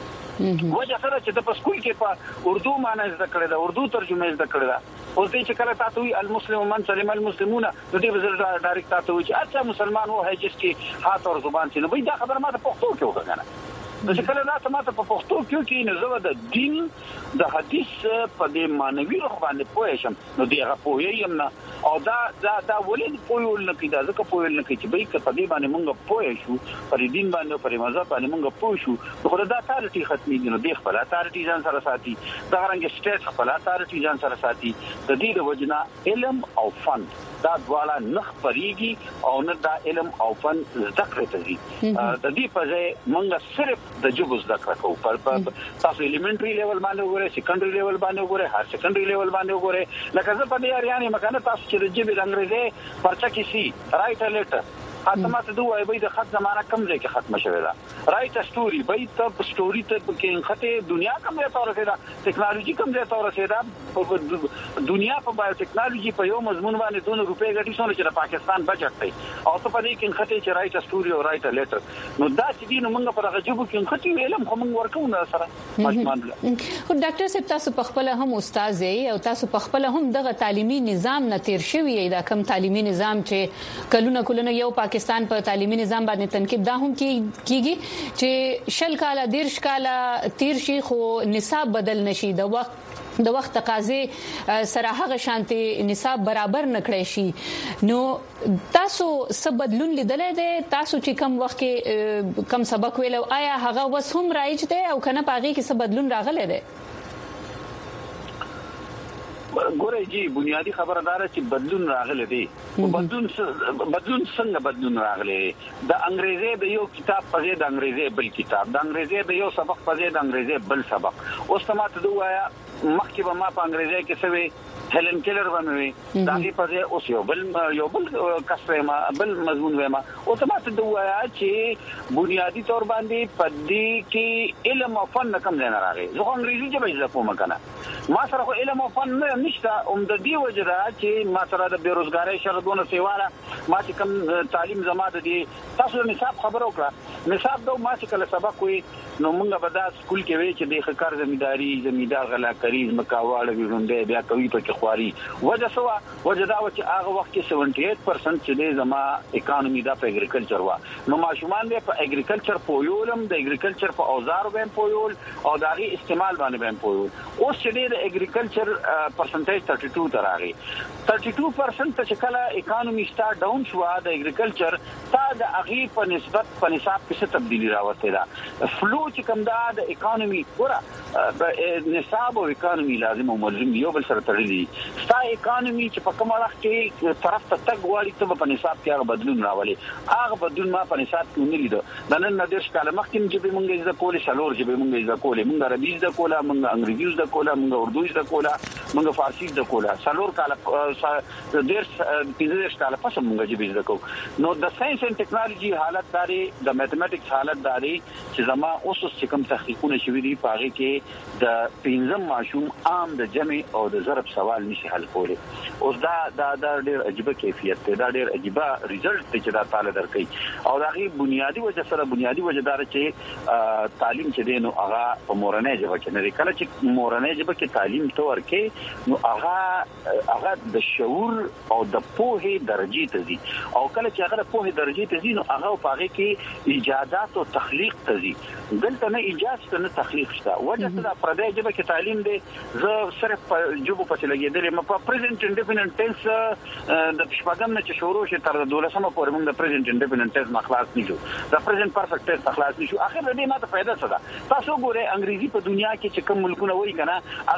کوي وجه سره چې د پسکول کې په اردو معنی زده کړی دا اردو ترجمه زده کړی دا اوس دې چې کله تاسو وی المسلم من سلم المسلمون نو دې وزر ډایرکټ تاسو وی چې اچھا مسلمان وو هي چې هات او زبان چې نو به دا خبره ما ته پښتو کې وکړه د چې کله تاسو ماته په پښتو کې کې نه زو د دین د حدیث په دې مانوي روح باندې پوه شم نو دې هغه پوه یم نه او دا دا دا ولې پوه نه کیدا ځکه پوه نه کی چې به په دې باندې مونږ پوه شو پر دین باندې پر مذهب باندې مونږ پوه شو خو دا اتارټي ختمي دي نو دې خپل اتارټي ځان سره ساتي دا رنګ سټیټ خپل اتارټي ځان سره ساتي د دې د وجنا علم او فن دا دواړه نه خبريږي او نه دا علم او فن ذکر ته دي د دې په ځای مونږ صرف د جوب ذکر کوو پر تاسو ایلیمنټري لیول باندې وګورئ سیکنډري لیول باندې وګورئ هر سیکنډري لیول باندې وګورئ لکه زه په دې اړیانه مکانه تاسو چې د جبې د انګریزي پرچا کې سي رائټ لیټر خاتمه ته دوه به د خط زمانہ کم ځای کې ختمه شوه دا رائټ سټوري به ته سټوري ته کې خطه دنیا کوم یو تور کې دا ټیکنالوژي کوم ځای ته ورسېده دنیا په بایو ټیکنالوژي په یو مضمون باندې دوه روپۍ غټي شول چې د پاکستان بجټ دی او ته په دې کې خطي چې رائټ اسټوري او رائټ لیټر نو دا چې دین موږ په هغه جبو کې خطي ویلم خو موږ ورکو نه سره مجموعه خو ډاکټر صاحب تاسو په خپل هم استاد یې او تاسو په خپل هم دغه تعلیمي نظام نه تیر شوی دا کم تعلیمي نظام چې کلونه کلونه یو پاکستان په تعلیمي نظام باندې تنقید دا هم کیږي چې شل کاله دیرش کاله تیر شي خو نصاب بدل نشي د وخت د وخت تقاضې سره هغه شانتي نصاب برابر نکړی شي نو تاسو څه بدلون لیدلای دی تاسو چې کم وخت کې کم سبق ویلو آیا هغه وس هم رایج دی او کنه پاغي کې څه بدلون راغلی دی ګورئ جی بنیادی خبردار چې بدلون راغلی دی بدلون بدلون څنګه بدلون راغلی د انګریزي د یو کتاب په ځای د انګریزي بل کتاب د انګریزي د یو سبق په ځای د انګریزي بل سبق اوس سمات دوایا مخکې به ما په انګریزي کې سوي هیلن کیلر باندې داغي په ځای اوس یو بل یو بل کسره ما بل مضمون وېما او سمات دوایا چې بنیادی تور باندې پدې کې علم او فن کم نه راغی زه انګریزي ژبه زده کوم کنه ما سره خو علم او فن نشته اوم د دې وجره چې ما سره د بیروزګاری شرطونه سیواله ما چې کوم تعلیم زماده دي تاسو نصاب خبرو کړه نصاب دو ما چې کله سبق وي نو موږ به دا سکول کې وی چې د خکار زمینداری زمیندار غلا کریز مکاواله ویونده بیا کوي په خواري وجه سوا وجه دا چې هغه وخت کې سیونټي ایټ پرسنټ چې د زما اکانومي دا په اګریکلچر وا نو ماشومان به په اګریکلچر پویولم د اګریکلچر په اوزار باندې پویول او داغي استعمال باندې باندې پویول اوس چې د اګریکلچر پرسنټیج باتیس تر راغی باتیس پرسنټ چې کله اکانومي سٹارټ ډاون شو د اګریکلچر تا د اغي په نسبت په نصاب کې څه تبدیلی راوته دا فلو چې کوم دا د اکانومي ورا نصاب او اکانومي لازم او ملزم یو بل سره تړلي ستا اکانومي چې په کومه وخت کې طرف ته تګ واړی ته په نصاب کې هغه بدلون راولي هغه بدلون ما په نصاب کې نه لیدو د نن نه دیش کاله مخکې چې به مونږ زده کولې شلور چې به مونږ زده کولې مونږ عربي زده کوله مونږ انګریزي زده کوله مونږ اردو زده کوله مونږ فارسی زده کوله شلور کاله دیش پیزه کاله پس مونږ چې زده کو نو د ساينس اند ټیکنالوژي حالت داري د میتھمیټکس حالت داري چې زما اوس چې کوم تحقیقونه شوي دي پاره کې د پنځم ماشوم عام د جمع او د ضرب سوال نشي حل کولی اوس دا دا د ډېر عجیب کیفیت دی دا ډېر عجیب ریزلټ دی چې دا تعالی درکې او دا غي بنیادی وجه سره بنیادی وجه دار چې تعلیم چې دینو هغه په مورنۍ ژبه کې نه کله چې مورنۍ ژبه کې تعلیم تو ورکې نو هغه هغه د شعور او د پوهې درجه ته دي او کله چې هغه د پوهې درجه ته دي نو هغه په هغه کې ایجادات او تخلیق ته دي دلته نه ایجاد ته نه تخلیق شته وجه دا پردې ژبه کې تعلیم دی زه صرف په جوب پسې لګېدل ما په پریزنت انډیفینټ ټنس د شپږم نه چې شروع شي تر دولسمه پورې موږ د پریزنت انډیفینټ ټنس مخلاص نشو د پریزنت پرفیکټ ټنس مخلاص نشو اخر دې ماته پیدا څه تاسو ګوره انګریزي په دنیا کې چې کوم ملکونه وایي کنه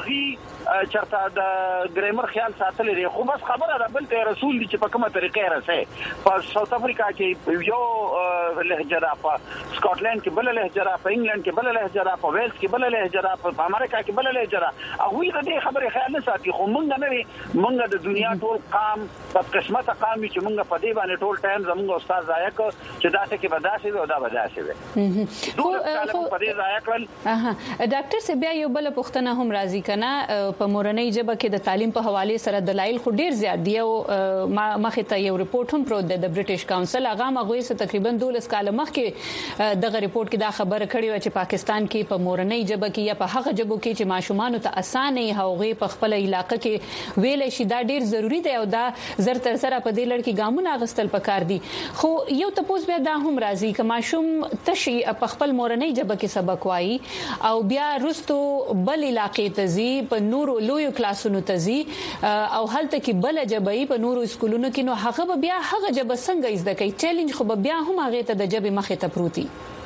اغي چرته د ګرامر خیال ساتل لري خو بس خبره ده بل ته رسول دي چې په کومه طریقې راځي په ساوث افریقا کې یو لهجه را په سکاټلند کې بل لهجه را په انګلند کې بل لهجه را په ویلز کې بل لهجه را په امریکا کې بل لهجه را هغه دې خبره خیال نه ساتي خو مونږ نه مونږ د دنیا ټول قام په قسمت قام چې مونږ په دې باندې ټول ټایم زموږ استاد ضایع کړ چې دا څه کې بداسي او دا بداسي وي دوه کاله په دې ضایع کړل اها ډاکټر سی بیا یو بل پوښتنه هم راځي کنه په مورنۍ ژبه کې د تعلیم په حواله سره دلایل خو ډیر زیات دی او مخه ته یو ریپورت هم پروت دی د برټیش کونسل هغه مغوي سره تقریبا دولس کاله مخکې دغه ریپورت کې دا خبره کړې و چې پاکستان کې په مورنۍ ژبه کې یا په هغه ژبه کې چې ماشومان ته اسانه هغه په خپل علاقې کې ویل شي دا ډیر ضروری دی او دا زر تر سره په دې لړ کې ګامونه غستل پکار دي خو یو تاسو بیا دا هم راځي چې ماشوم تشي په خپل مورنۍ ژبه کې سبق وایي او بیا رستو بل علاقې ته زی په نورو لویو کلاسونو ته زی او هلته کې بل ژبه په نورو سکولونو کې نو هغه بیا هغه ژبه څنګه زده کوي چیلنج خو بیا هم هغه ته د ژبې مخې ته پروتي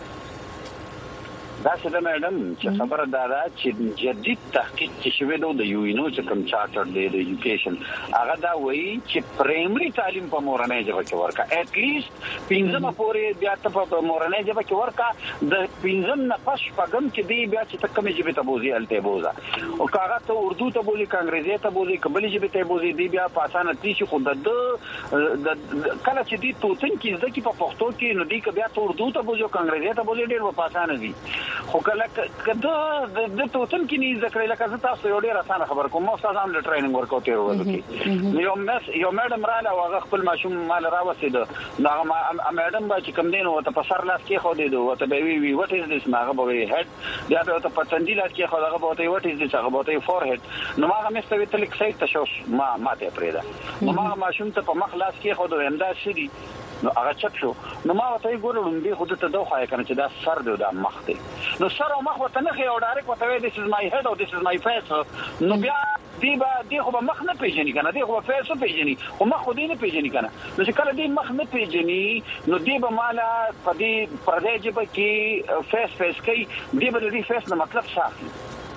دا څه ده میډم چې خبره دا ده چې جدید تحقیق چې شوی دی د یو اینو چې کوم چارټر دی د ایجوکیشن هغه دا وایي چې پرایمري تعلیم په مورنۍ ژبه کې ورکا اټ لیست پنځمه پورې بیا ته په مورنۍ ژبه کې ورکا د پنځم نه پښ پغم کې دی بیا چې تکمه ژبه ته بوزي الته بوزا او کاغه ته اردو ته بوزي انګریزي ته بوزي قبلي ژبه ته بوزي دی بیا په اسانه تیشي خو د کله چې دی توتن کې ځکه په پښتو کې نو دی که بیا ته اردو ته بوزي او انګریزي ته بوزي ډیر په اسانه دي خو کله کده د توتن کې نه ذکر لکه زه تاسو یو ډیر اسانه خبر کوم مو تاسو هم د ټریننګ ورکو تیر ورکو یو مس یو میډم را له هغه خپل ماشوم مال راوسید نو میډم با چې کوم دین او ته په سر لاس کې خو دی او ته به وی وی وات از دیس ماغه به هډ بیا به ته په تندی لاس کې خو هغه به ته وات از دیس هغه به ته فور هډ نو ماغه مستوي تل کې سایت تشوش ما ماته پرېدا نو ماغه ماشوم ته په مخ لاس کې خو د انده شدي نو هغه چپ شو نو ما ته ګورم دې خود ته دوه خای کنه چې دا سر دی دا مخ دی نو سر او مخ وته نه خي او ډایرک وته وی دیس از مای هډ او دیس از مای فیس نو بیا دی با دی خو مخ نه پیژني کنه دی خو فیس پیژني او مخ خو دی نه پیژني کنه نو چې کله دی مخ نه پیژني نو دی به مالا په دې پردې جبه کې فیس فیس کوي دی به دی فیس نه مطلب صافي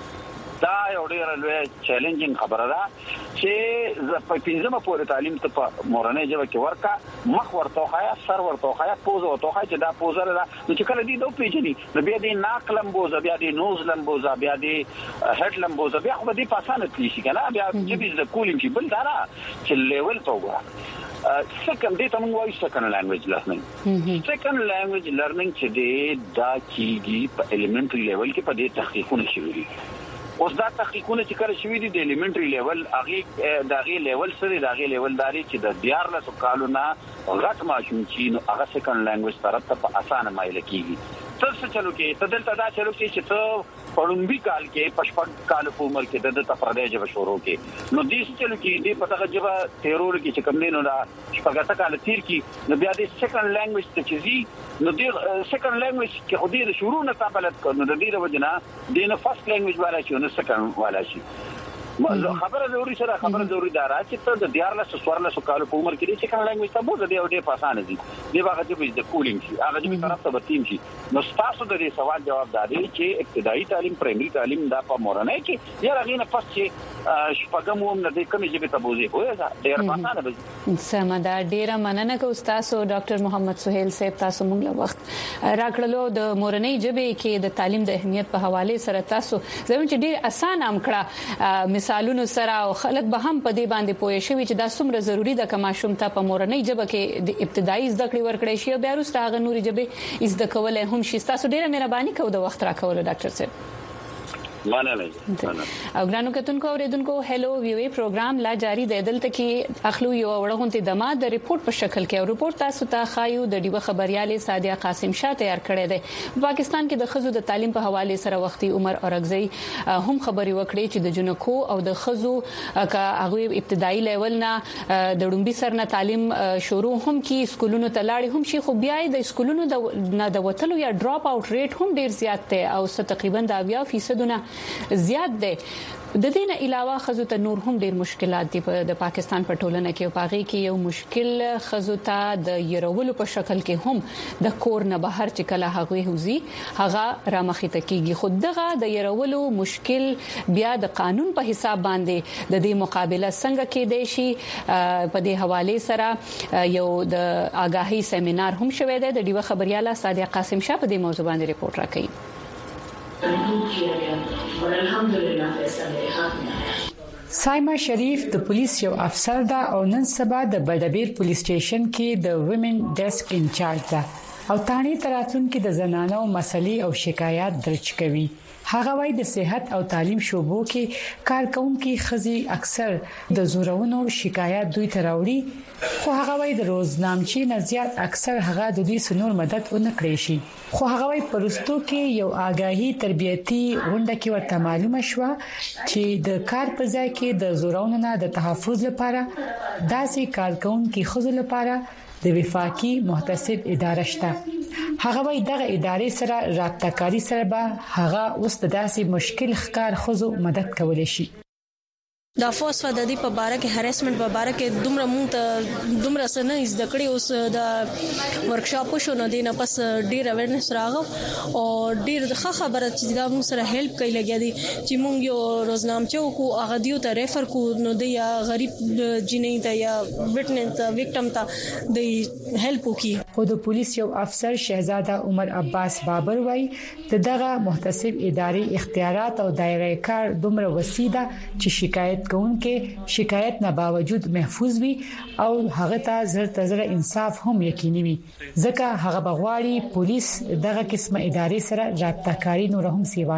دا یو ډیر لوی چیلنجینګ خبره ده چې په پنځمه پورې تعلیم ته په مورنۍ ژبه کې ورکا مخ ورته خایا سر ورته خایا پوز ورته خایا چې دا پوزر ده نو چې کله دی دوه پیژني نو بیا دی ناک لمبوزه بیا دی نوز لمبوزه بیا دی هډ لمبوزه بیا خو دې پاسانه تلیشي کنه بیا چې د کولینګ شي بل دا چې لیول ته وګوره سیکنډ دې ته موږ وایو سیکنډ لانګویج لرننګ سیکنډ لانګویج لرننګ چې دې دا کیږي په ایلیمنټري لیول کې په دې تحقیقونه شوي اوس دا تحقیقونه چې کړی شوی دي د ایلیمنټري لیول هغه د هغه لیول سره د هغه لیول داري چې د دیار له سکالو نه غټ ماشوم چې نو هغه سیکنډ لانګویج طرف ته په اسانه مایل کیږي تاسو چلو کې ته دلته دا چلو کې چې ته پړومبي کال کې پښپړ کال په عمر کې د تفردې جبه شروع کې نو دې چلو کې دې پتہ جبه تیرور کې چې کوم دینو دا شپږه کال تیر کې نو بیا دې سیکنډ لانګویج ته چې نو دې سیکنډ لانګویج کې خو دې شروع نه قابلیت کړو نو د دې وجنه دې نه فرست لانګویج والا شي نو سیکنډ والا شي خبره ضروري سره خبره ضروري ده چې ته د دیار له سوارله سو کال په عمر کې چې څنګه لنګویج ته بوزه دی او ډېر پاسانه دي دی هغه چې د کولینګ شي هغه چې طرف ته بتیم شي نو تاسو د دې سوال جواب دادی چې ابتدایي تعلیم پرایمري تعلیم دا په مورنۍ کې یا رغینه پس چې شپږم هم نه د کمی چې به تبوزي وي ډېر پاسانه به سمدا ډېر مننه کو استاد ډاکټر محمد سہیل صاحب تاسو موږ له وخت راکړلو د مورنۍ ژبې کې د تعلیم د اهمیت په حواله سره تاسو زموږ چې ډېر اسانه امکړه مثالونو سره او خلک به هم په دې باندې پوه شي چې دا څومره ضروری ده کما شومته په مورنۍ ژبه کې د ابتدایي زده کړې ورکړې شي بیا وروسته هغه نوري ژبه زده کول هم شي تاسو ډیره مهرباني کوئ د وخت راکول ډاکټر صاحب مننه او ګرانو کتونکو اوریدونکو هلو ویو ای پروګرام لا جاری دی دلته کې اخلو یو وړغونته دمه د ریپورت په شکل کې او ریپورت تاسو ته خایو د ډیوه خبريالې سادیا قاسم شاه تیار کړی دی پاکستان کې د خزو د تعلیم په حواله سره وختي عمر اورغزی هم خبري وکړي چې د جنکو او د خزو کا هغه ابتدایي لیول نه د ډومبي سر نه تعلیم شروع هم کې سکولونو ته لاړ هم شي خو بیا د سکولونو د نه د وټلو یا ډراپ اوټ ریټ هم ډیر زیات دی او ست تقریبا د اویا فیصد نه زیات دی د دې نه علاوه خزو ته نور هم ډیر مشکلات دي د پاکستان په ټولنه کې او پاغي کې یو مشکل خزو ته د يرولو په شکل کې هم د کور نه بهر چې کله هغه هوزي هغه رامخې ته کیږي خود دغه د يرولو مشکل بیا د قانون په حساب باندې د دې مقابله څنګه کې دی شي په دې حواله سره یو د آگاهی سیمینار هم شوه دی د ډیوه خبرياله سادیا قاسم شاه په دې موضوع باندې ریپورت راکړي سایما شریف د پولیس یو افسر ده او نن سبا د بډبیر پولیس سټیشن کې د ویمن ډیسک انچارج ده او تانی تراتون کې د زنانو مسلې او شکایات درج کوي هغه وای د صحت او تعلیم شوبو کې کارکونکو خزي اکثر د زورونو شکایات دوی تراوړي خو هغه وای د روزنامچې نزيات اکثر هغه د دې سنور مدد ونکړي شي خو هغه وای پرستو کې یو آگاهی تربیتی غونډه کې ورته معلومه شو چې د کار په ځای کې د زورونو نه د تحفظ لپاره داسې کارکونکو خزو لپاره د وفاقي محتسب اداره شته هغه وای دغه ادارې سره رابطه کاری سره به هغه اوس د داسې مشکل ښکار خزو مدد کولای شي د فوسفا د دې په باره کې هریسمنت په باره کې دومره مونږ ته دومره سن از د کړي اوس د ورکشاپ شو نو دینه پس ډیر اویرنس راغو او ډیر د خبره چې دا موږ سره هیلپ کوي لګیا دي چې مونږ یو روزنامچو کو هغه دیو ته ریفر کو نو د یا غریب جنې ته یا وټنس وکټم ته د هیلپ وکي خو د پولیس یو افسر شهزاده عمر عباس بابر وایي دغه محتسب اداري اختیارات او دایره کار دومره وسیع ده چې شکایت کوونکې شکایت نه باوجود محفوظ وي او هغه ته زر تزر انصاف هم یقیني وي ځکه هغه بغواړي پولیس دغه قسمه ادارې سره رابطه کاری نور هم سیوا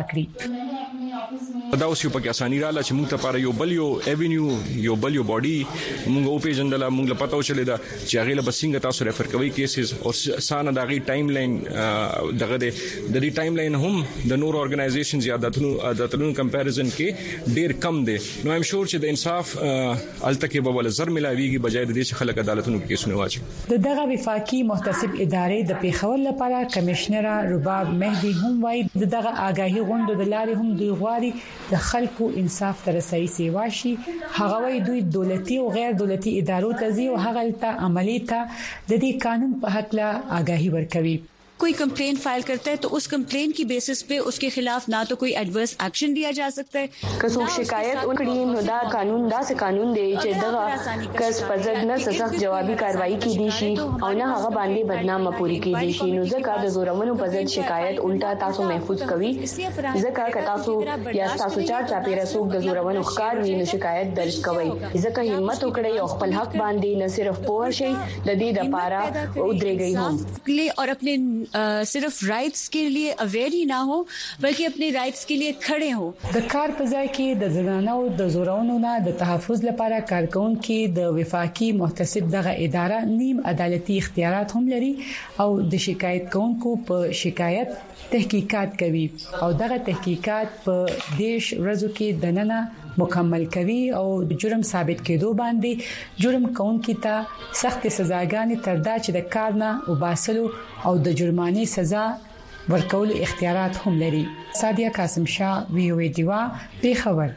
کړي دا اوس یو پکې اساني رااله چې موږ ته لپاره یو بل یو ایونیو یو بل یو باډي موږ او پیژندل موږ له پته وشلې دا چې هغه له بسنګ تاسو ریفر کوي کیسز او سانه دغه ټایم لاین دغه د دې ټایم لاین هم د نور اورګنایزیشنز یا د تلونو کمپیریزن کې ډیر کم دي نو ایم شور چې د انصاف التکه به ول زر ملاویږي بجای د دې چې خلک عدالتونو کې کیسونه واچي دغه وفاقي محتسب ادارې د پیښور لپاره کمشنر رباب مهدي هم وایي دغه آگاهی غونډو د لارې هم دوی غواړي د خلکو انصاف تر رسایي سیوا شي هغه وایي دوی دولتي او غیر دولتي ادارو ته ځي او هغه ته عملی ته د دې قانون په حق لا آگاهی ورکوي कोई कंप्लेंट फाइल करता है तो उस कंप्लेंट की बेसिस पे उसके खिलाफ ना तो कोई एडवर्स एक्शन लिया जा सकता है कसो शिकायत उनकड़ी नोदा कानून دا से कानून دی چې دغه کس پزګ نه سخت جوابي کاروایی کی دي شي او نه هغه باندې بدنامه پوری کی دي شي نو ځکه د زورمنو پزګ شکایت الټا تاسو محفوظ کوي ځکه که تاسو یا تاسو چا چا پیر سوق د زورمنو ښکار ویني شکایت درج کوي ځکه همت وکړي او خپل حق باندې نه صرف پوه شي د دې لپاره ودرېږي هم और अपने Uh, सिर्फ राइट्स के लिए अवेयर ही ना हो बल्कि अपने राइट्स के लिए खड़े हो د کار په ځای کې د زنانو د زورونو نه د تحفظ لپاره کارکونکو د وفاقي محتسب دغه اداره نیم عدالتي اختیارات هم لري او د شکایت کوونکو په شکایت تحقیقات کوي او دغه تحقیقات په دیش ورځو کې دننه مکمل کوي او د جرم ثابت کېدو باندې جرم کوونکو ته سخت سزاګانې تر دا چې د کار نه وباسلو او د جرمانه سزا ورکول اختیارات هم لري سادیا قاسم شاه وی او ای دیوا پیښور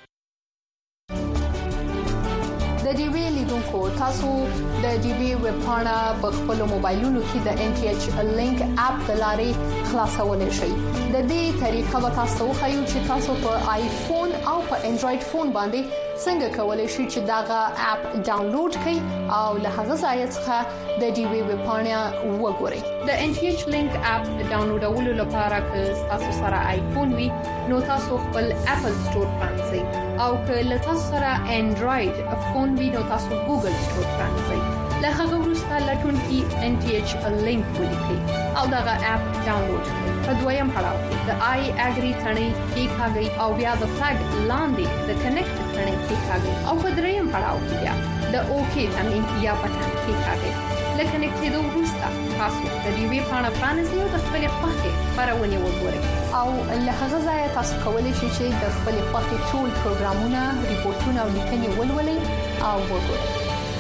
د ډي وی لیدونکو تاسو د ډي وی ویب پاڼه په خپل موبایلونو کې د ان ټي ایچ لینک اپ د لارې خلاصولای شئ د دې طریقه به تاسو خو چې تاسو په آیفون او په انډراید فون باندې څنګه کولای شئ چې داغه اپ ډاونلوډ کړئ او له هغه ځای څخه د ډي وی ویب پاڼه وګورئ د ان ټي ایچ لینک اپ ډاونلوډولو لپاره که تاسو سره آیفون وي نو تاسو خپل اپل سٹور پرانځئ او که له تاسو سره انډراید فون وي نو تاسو ګوګل سٹور پرانځئ له هغه وروسته لټون کې ان ټي ایچ لینک ولیکئ او دغه اپ ډاونلوډ کړئ په دویم پړاو کې د آی اګری ثنې کې کاږي او بیا د فلګ لاندې د کنیکټ ثنې کې کاږي او په دریم پړاو کې بیا د اوکی ثنې یا بټن کې کاږي لکه کنیکټېدو وروسته تاسو د دې وی پاڼه پرانیزئ او د خپل خوښې خبرونه وګورئ او له هغه ځای تاسو کولی شئ چې د خپل خوښې ټول پروګرامونه ریپورتونه او لیکنې ولولئ او وګورئ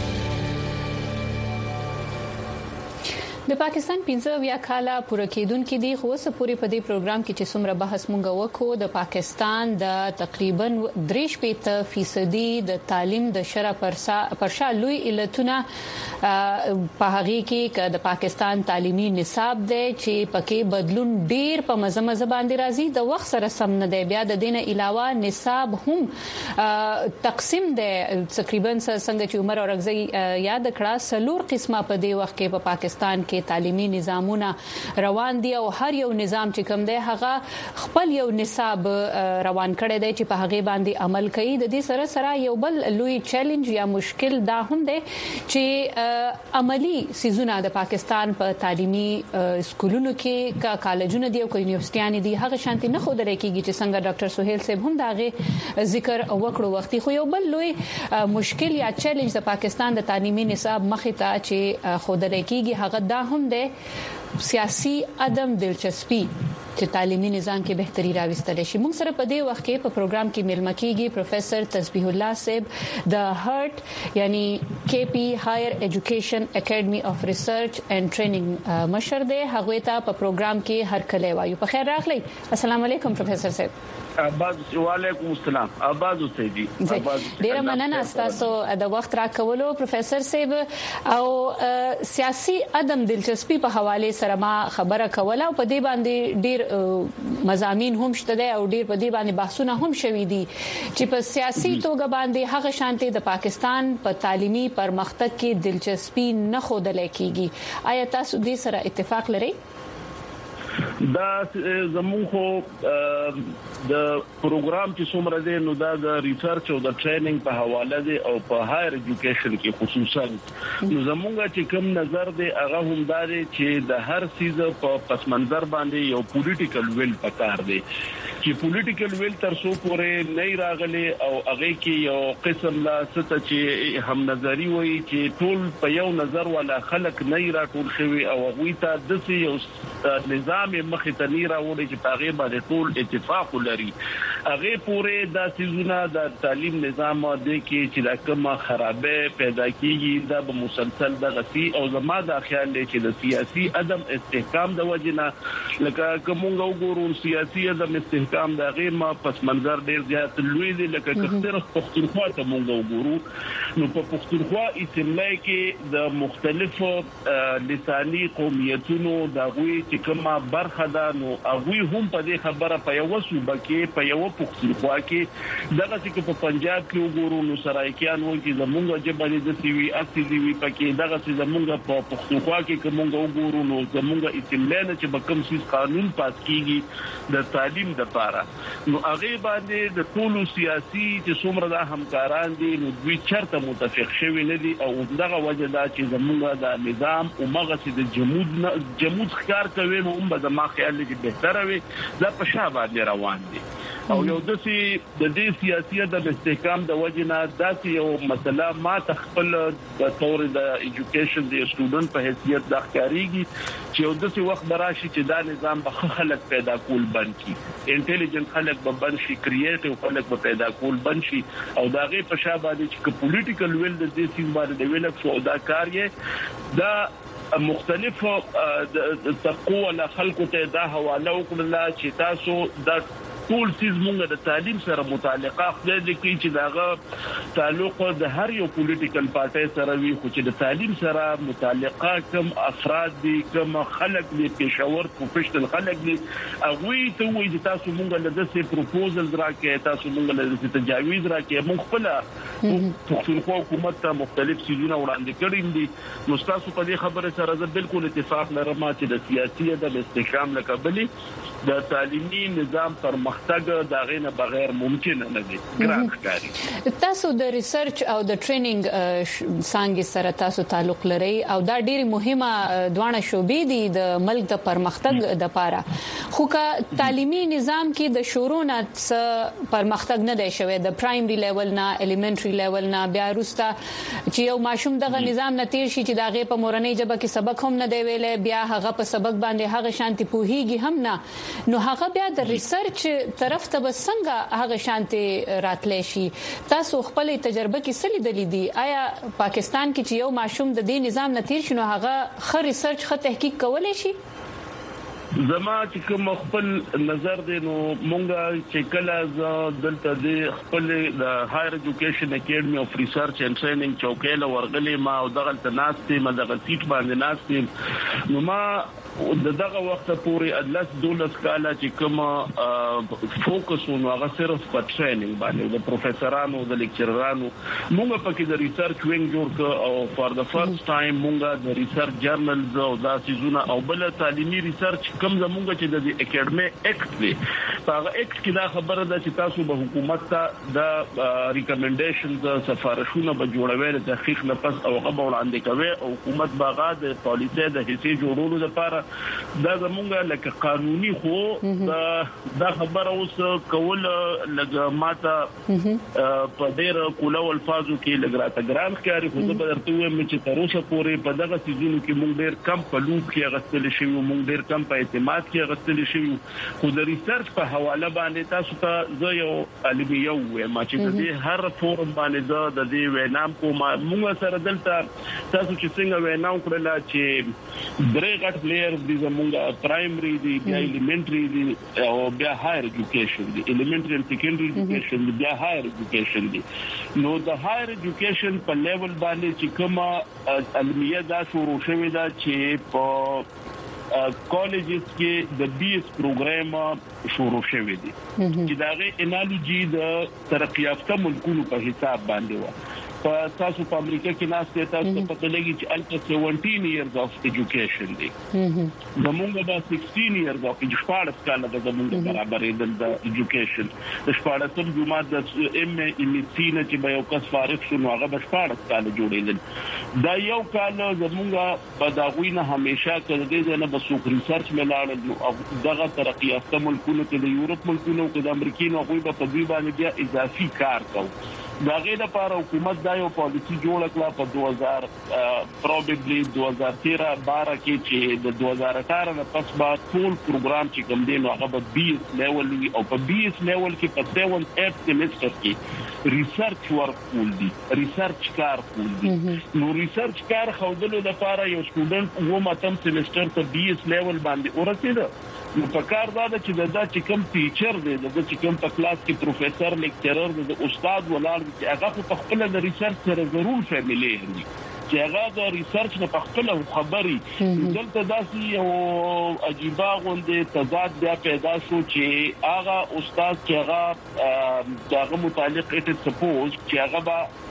د پاکستان پنځه ویا کاله پوره کېدونکې دي خو اوس پورې په دې پروګرام کې چې څومره بحث مونږ وکړو د پاکستان د تقریبا درې شپږ فیصدي د تعلیم د شرع پرشا لوی علتونه په هغه کې چې د پاکستان تعلیمي نصاب دی چې پکې بدلون ډیر په مزمزه باندې راځي د وخت سره سم نه دی بیا د دینه علاوه نصاب هم تقسیم دی تقریبا څنګه چې عمر اورغزي یاد کړه سلور قسمه په دې وخت کې په پاکستان کې تعلیمي نظامونه روان دي او هر یو نظام چې کوم دی هغه خپل یو نصاب روان کړی دی چې په هغه باندې عمل کوي د دې سره سره یو بل لوی چیلنج یا مشکل دا هم دی چې عملی سيزونه د پاکستان په تعلیمي سکولونو کې کا کالجونه دي او یونیورسيټیان دي هغه شانتي نه خو درې کېږي چې څنګه ډاکټر سہیل صاحب هم داغه ذکر وکړو وختي خو یو بل لوی مشکل یا چیلنج د پاکستان د تعلیمي نصاب مخې ته چې خو درې کېږي هغه دا هم ده سیاسي عدم دلچسپي چې تعلیمي نظام کې بهتري راوستل شي موږ سره په دې وخت کې په پروګرام کې ملما کېږي پروفیسور تسبیح الله صاحب د هارت یعنی کے پی هایر ایجوکیشن اکیډمي اف ریسرچ اینڈ ټریننګ مشر دی هغه ته په پروګرام کې هر کله وایو په خیر راغلی السلام علیکم پروفیسور صاحب اباظ وعلیکم السلام اباظ سیدی اباظ ډیر مننه تاسو د وخت راکولو پروفیسور صاحب او سیاسي عدم دلچسپي په حواله سره ما خبره کوله او په دې باندې ډیر مضامین هم شته او ډیر په دې باندې بحثونه هم شوي دي چې په سیاسي توګه باندې هغه شانتي د پاکستان په تعلیمي پرمختګ کې دلچسپي نه خوده لکېږي. آیا تاسو دې سره اتفاق لرئ؟ دا زموږ خو د پروګرام چې څومره دی نو دا د ریسرچ او د ټریننګ په حواله دی او په هایر ایجوکیشن کې خصوصا نو زموږ چې کوم نظر دی هغه هم دا دی چې د هر سیزه په پس منظر باندې یو پولیټیکل ویل پکار دی چې پولیټیکل ویل تر څو پورې نه راغلي او هغه کې یو قسم لا ست چې هم نظری وایي چې ټول په یو نظر ولا خلق نه راټول شوی او هغه ته د یو نظام مخې ته نه راوړي چې هغه باندې ټول اتفاق لري. هغه پورې د سيزونه د تعلیم نظام د کې چې د کومه خرابې پیدا کیږي دا به مسلسل د غسی او زما د خیال دی چې د سیاسي عدم استحکام د وجنه لکه کومه وګورو سیاسي عدم استحکام د غیر ما پس منظر ډیر زیات لوی دی لکه کثر پښتونخوا ته مونږ وګورو نو په پښتونخوا اسملای کې د مختلفو لساني قومیتونو د غوي چې کومه برخه ده نو هغه هم په دې خبره په یو صوبه کې په یو پښتونخوا کې دغه چې په پنجاب کې وګورو نو سرایکیان وایي چې زمونږ جبهه د سیوی اکټي دی وی پکې دغه چې زمونږ په پښتونخوا کې کومه وګورو نو زمونږ اسملای چې به کوم څه قانون پاس کیږي د تعلیم د لپاره نو هغه باندې د ټولو سیاسي چې څومره د همکاران دي نو دوی چرته متفق شوي نه دي او دغه وجه دا چې زمونږ د نظام او مغه چې د جمود جمود ښکار کوي نو هم به ما خیال کې بهتره وي دا په شابه باندې روان دي او یو د سي د دې سیاسي د استحکام د وجنه داسې یو مسله ما تخپل د تور د ایجوکیشن د سټوډنټ په حیثیت د ښکاریږي چې یو د سي وخت براشي چې دا نظام به خلک پیدا کول بند کی انټيليجنت خلک به بند شي کریټیو خلک به پیدا کول بند شي او دا غي په شابه دي چې پولیټیکل ویل د دې سیمه باندې ډیولپ شو دا کار یې دا مختلف طبقو ولا خلکو ته دا حواله وکړه چې تاسو د ټول چیز مونږ د تعلیم سره متعلقه خپل لیکي چې داغه تعلق د هر یو پولیټیکل پارټي سره وي خو چې د تعلیم سره متعلقه کوم افراد دي کوم خلک دي پېښور پروفیشنل خلک دي هغه ته وایي چې تاسو مونږ له داسې پروپوزل راکې تاسو مونږ له داسې تجاویز راکې مونږ خپل پښتونخوا حکومت ته مختلف سيزونه وړاندې کړی دي نو تاسو په دې خبره سره زه بالکل اتفاق لرم چې د سیاسي د استحکام لکبلي د تعلیمي نظام پر مختګ دا غینه بغیر ممکن نه دي ګران ښکاری. تاسو د ریسرچ او د ټریننګ څنګه سره تاسو تعلق لرئ او دا ډیره مهمه دوانه شوبې دي د ملک د پرمختګ د لپاره خو که تعلیمي نظام کې د شورونه پرمختګ نه دی شوی د پرایمري لیول نه الیمنټري لیول نه بیا وروسته چې یو ماشوم دغه نظام نه تیر شي چې دغه په مورنۍ ژبه کې سبق هم نه دی ویلې بیا هغه په سبق باندې هغه شانتي پوهیږي هم نه نو هغه بیا د ریسرچ طرف ته بسنګ هغه شانتي راتلې شي. تاسو خپل تجربه کې څه لیدلې دي آیا پاکستان کې چې یو ماشوم د دې نظام نه تیر شنو هغه خه ریسرچ خه تحقیق کولای شي؟ زما چې کوم خپل نظر دی نو مونږه چې کله ز دلته د خپل د هایر ایجوکیشن اکیډمي اف ریسرچ اینڈ ټریننګ چوکېله ورغلې ما او دغه تناستې ما دغه سیټ باندې ناستې نو ما د دغه وخت پورې ادلس دولس کاله چې کوم فوکس ونه هغه صرف په ټریننګ باندې د پروفیسورانو د لیکچررانو مونږ په کې د ریسرچ وینګ جوړ ک او فار د فرست ټایم مونږه د ریسرچ جرنلز او د سيزونه او بل تعلیمي ریسرچ کوم زمونږ چې د اکیډمي اکټ دی هغه اکټ کې دا خبره ده چې تاسو به حکومت ته د ریکمنډیشنز سفارښونه به جوړوي د تحقیق لپس او هغه وړاندې کوي او حکومت باغه د پالیسي د حصے جوړولو لپاره دا زمونږه لکه قانوني خو دا دا خبره اوس کول لګ ماته په ډېر کولو الفاظو کې لګراته ګران ښکاری خو زه به درته وایم چې تر اوسه پورې په دغه سيزونو کې مونږ ډېر کم په لوب کې غستل شي مونږ ډېر کم په اعتماد کې غستل شي خو د ریسرچ په حواله باندې تاسو ته زه یو البیو وایم چې د هر فورم باندې زه د دې وینام کوم مونږ سره دلته تاسو چې څنګه ویناو کړل چې درې غټ پلیئر دي زمونږه پرایمري دي بیا الیمنټري دي او بیا هایر ایجوکیشن دي الیمنټري او سیکنډري ایجوکیشن دي بیا هایر ایجوکیشن دي نو د هایر ایجوکیشن په لیول باندې چې کومه علمیه دا شروع شوې ده چې په کالجز کې د بي اس پروګرام شروع شوی دی چې داغه انالوجي د ترقی یافته ملکونو په حساب باندې و په تاسو په امریکا کې ناشته تاسو په تلګي چې الته سیونټین ایئرز اف ایجوکیشن دی زمونږ د سیکسټین ایئرز اف ایجوکیشن کاله د زمونږ برابرې د ایجوکیشن د شپږم جمعه د ام ام سي نه چې به یو کس فارغ شو نو هغه به شپږ کاله جوړېدل دا یو کال زمونږ په داغوینه همیشه کړه دې نه به څوک ریسرچ ملاړ دغه ترقی یافته ملکونو کې د یورپ ملکونو کې د امریکا نو غوي په دې باندې بیا اضافي کار کوي دا غي د لپاره حکومت دا یو پالیسی جوړ کړه په دوه هزار پروبابلی دوه هزار تیرہ بارہ کې چې د دوه هزار اٹھارہ نه پس بعد ټول پروګرام چې کوم دی نو هغه په بي اس لیول وي او په بي اس لیول کې په سیون ایټ سیمستر کې ریسرچ ورک کول دي ریسرچ کار کول دي نو ریسرچ کار خودلو لپاره یو سټوډنټ و ماتم سیمستر ته بي اس لیول باندې ورسېده نو په کار دا چې دا چې کوم ټیچر دی د چې کوم په کلاس کې پروفیسور لیکچرر دی د استاد ولاړ دی هغه په خپل د ریسرچ سره ضرور فامیلییر دی چې هغه د ریسرچ نه په خپل خبري دلته داسې یو عجیبه غونډه تضاد بیا پیدا شو چې هغه استاد چې هغه دغه متعلق ایت سپوز چې هغه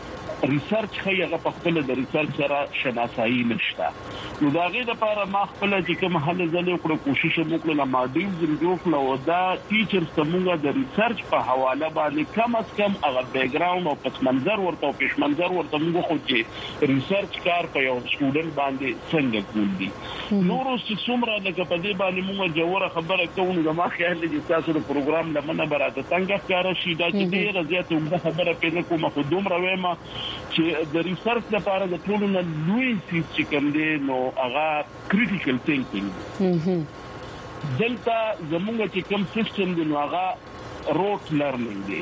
با ریسرچ خي هغه په خپل د ریسرچ سره شناسایی نشته نو دا غي د لپاره ما خپل چې کوم حل زله کړو کوشش وکړم ما دې زموږ خپل او دا ټیچرز څنګه د ریسرچ په حواله باندې کم از کم هغه بیک گراوند او پس منظر ورته او پیش منظر ورته موږ خو چې ریسرچ کار په یو سټوډنټ باندې څنګه کول دي نور چې څومره د کپدې باندې موږ جوړه خبره کوو نو ما خیال دي چې تاسو د پروګرام لمنه براته څنګه ښکارا شي دا چې ډیره زیاته موږ خبره پیدا کوم خو دومره وایم چې د ریسرچ لپاره د ټولو نه لوی څه چې کوم دی نو هغه کریټیکل ثینکینګ دلته زموږ چې کوم سیستم دی نو هغه روټ لرنینګ دی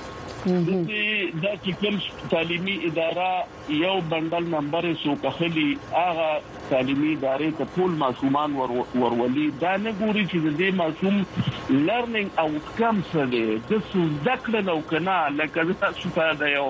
دا چې کوم تعلیمي اداره یو بندل نمبر سو کخلي هغه تعلیمي ادارې ته ټول معلومان ورولي دا نه ګوري چې د معصوم لرنینګ اوټکم څه دی د څه ذکر نو کنه لکه تاسو ته یو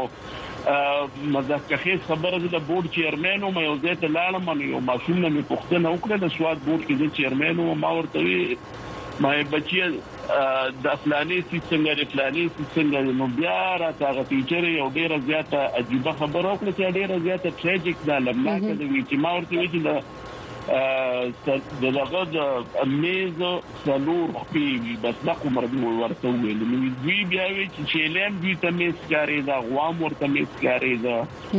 مذاکره خبره د بورډ چیرمن او مې وزیت لاله من یو معصوم نه پوښتنه وکړه د سواد بورډ کې د چیرمن او ما ورته مې بچي د فلاني څنګه فلاني څنګه نو بیا راځه ټیچر یو ډیره زیاته عجیب خبره وکړه چې ډیره زیاته ټریجیک ده لمنه د وی چې ما ورته وی چې د دغه د امیز سلور خپل بس دا کومر دی ورته ویل نو وی بیا وی چې چیلم دوی ته میس کاری دا غوام ورته میس کاری دا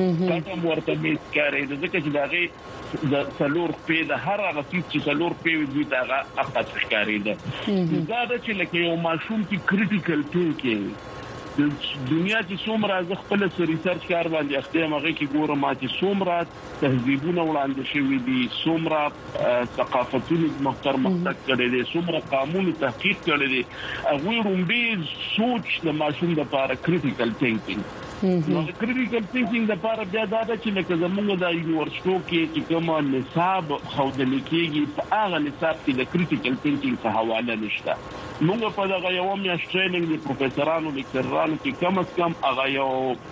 کټم ورته میس کاری دا ځکه چې داغه د سلور په د هر هغه چې سلور په دوی ته هغه اخت ښکاری دا دا چې لکه یو ماشوم کې کریټیکل ثینکینګ د دنیا چې څومره ز خپل ریسرچ کار باندې اخته مغه کې ګورم چې څومره تهذیبونه وړاندې شوی دي څومره ثقافتونه مختر مختک کړي دي څومره قانون تحقیق کړي دي هغه رومبي سوچ د ماشوم د لپاره کریټیکل ثینکینګ نو کریټیکل ثینکینګ د لپاره بیا دا چې لکه زموږ د یونیورسيټو کې چې کوم نصاب خوندل کېږي په هغه نصاب کې د کریټیکل ثینکینګ په حواله نشته موږ په دغه یو میاشت ټریننګ د پروفیسورانو لیکچرانو کې کم از کم هغه یو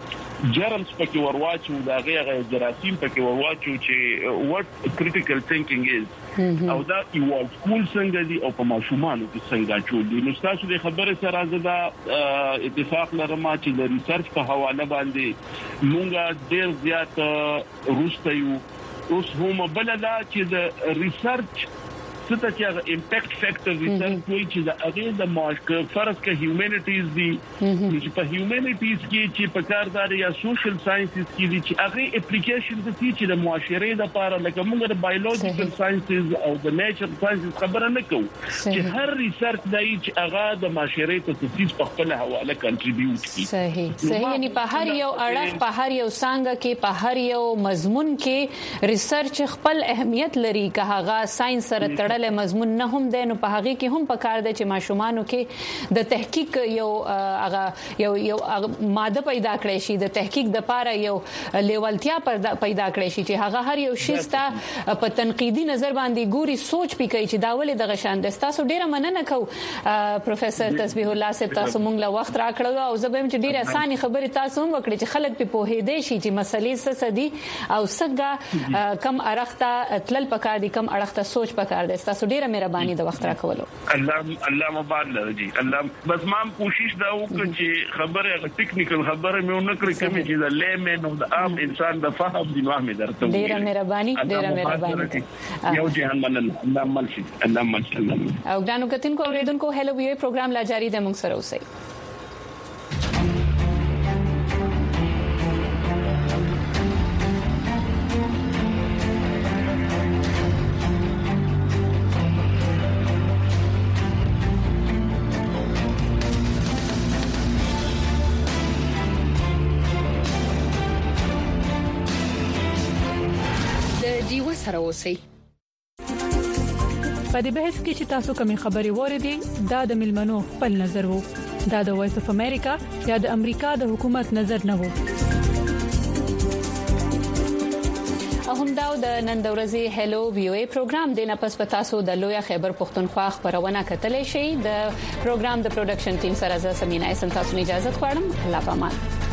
جرمز پکې ورواچو دا غیر جراثیم پکې ورواچو چې what critical thinking is او دا یو سکول څنګه دی او په ماشومانو کې څنګه چول دي نو تاسو د خبره سره زدا اتفاق لرم چې د ریسرچ په حواله باندې مونږه ډیر زیات روسته یو اوس هم بل دا چې د ریسرچ څه چې هغه امپیکټ فیکټر ریسرچ کوي چې د هغه د مارک فرض کې هیومانټیز دي چې په هیومانټیز کې چې په کاردار یا سوشل ساينسز کې دي چې هغه اپلیکیشن د چې د معاشري د لپاره لکه موږ د بایولوژیکل ساينسز او د نیچر ساينسز خبره نه کوو چې هر ریسرچ دای چې هغه د معاشري ته تفصیل په خپل حواله کنټریبیوټ کوي صحیح صحیح یعنی په هر یو اړه په هر یو څنګه کې په هر یو مضمون کې ریسرچ خپل اهمیت لري که هغه ساينس سره تړل مضمون نه هم دي نو په هغه کې هم پکار دي چې ماشومانو کې د تحقیق یو هغه یو یو ماده پیدا کړي شي د تحقیق د لپاره یو لیوالتیا پیدا کړي شي چې هغه هر یو شی ستا په تنقیدي نظر باندې ګوري سوچ پی کوي چې دا ولې دغه شان د تاسو ډیره مننه کو پروفیسور تسبیح الله صاحب تاسو مونږ له وخت راکړو او زه به چې ډیره اسانه خبره تاسو هم وکړي چې خلک په پوهېدې شي چې مسلې څه دي او څنګه کم اړخته تلل پکار دي کم اړخته سوچ پکار دي تاسو ډیره مهرباني د وخت راکولو. الله الله مبارک لري. الله بس ما کوشش دا وکړ چې خبره ټیکنیکل خبره مې ونه کړې کوم چې د لیمن او د عام انسان د فهم دی نوه مې درته ډیره مهرباني ډیره مهرباني یو جهان منل الله ملشي الله ملشي. او ګرانو کتونکو اوریدونکو هلو وی پروګرام لا جاری ده موږ سره اوسئ. سره اوسئ. په دې بحث کې چې تاسو کومې خبرې وریدي دا د ملمنو خپل نظر وو. دا د وایس اف امریکا یا د امریکا د حکومت نظر نه وو. هم دا د نن د ورځې هلو وی او ای پروګرام د نه پس پتا سو د لویا خیبر پښتونخوا خبرونه کتلې شي. د پروګرام د پروډکشن ټیم سره زه سمینا اسن تاسو اجازه غواړم. الله پامان.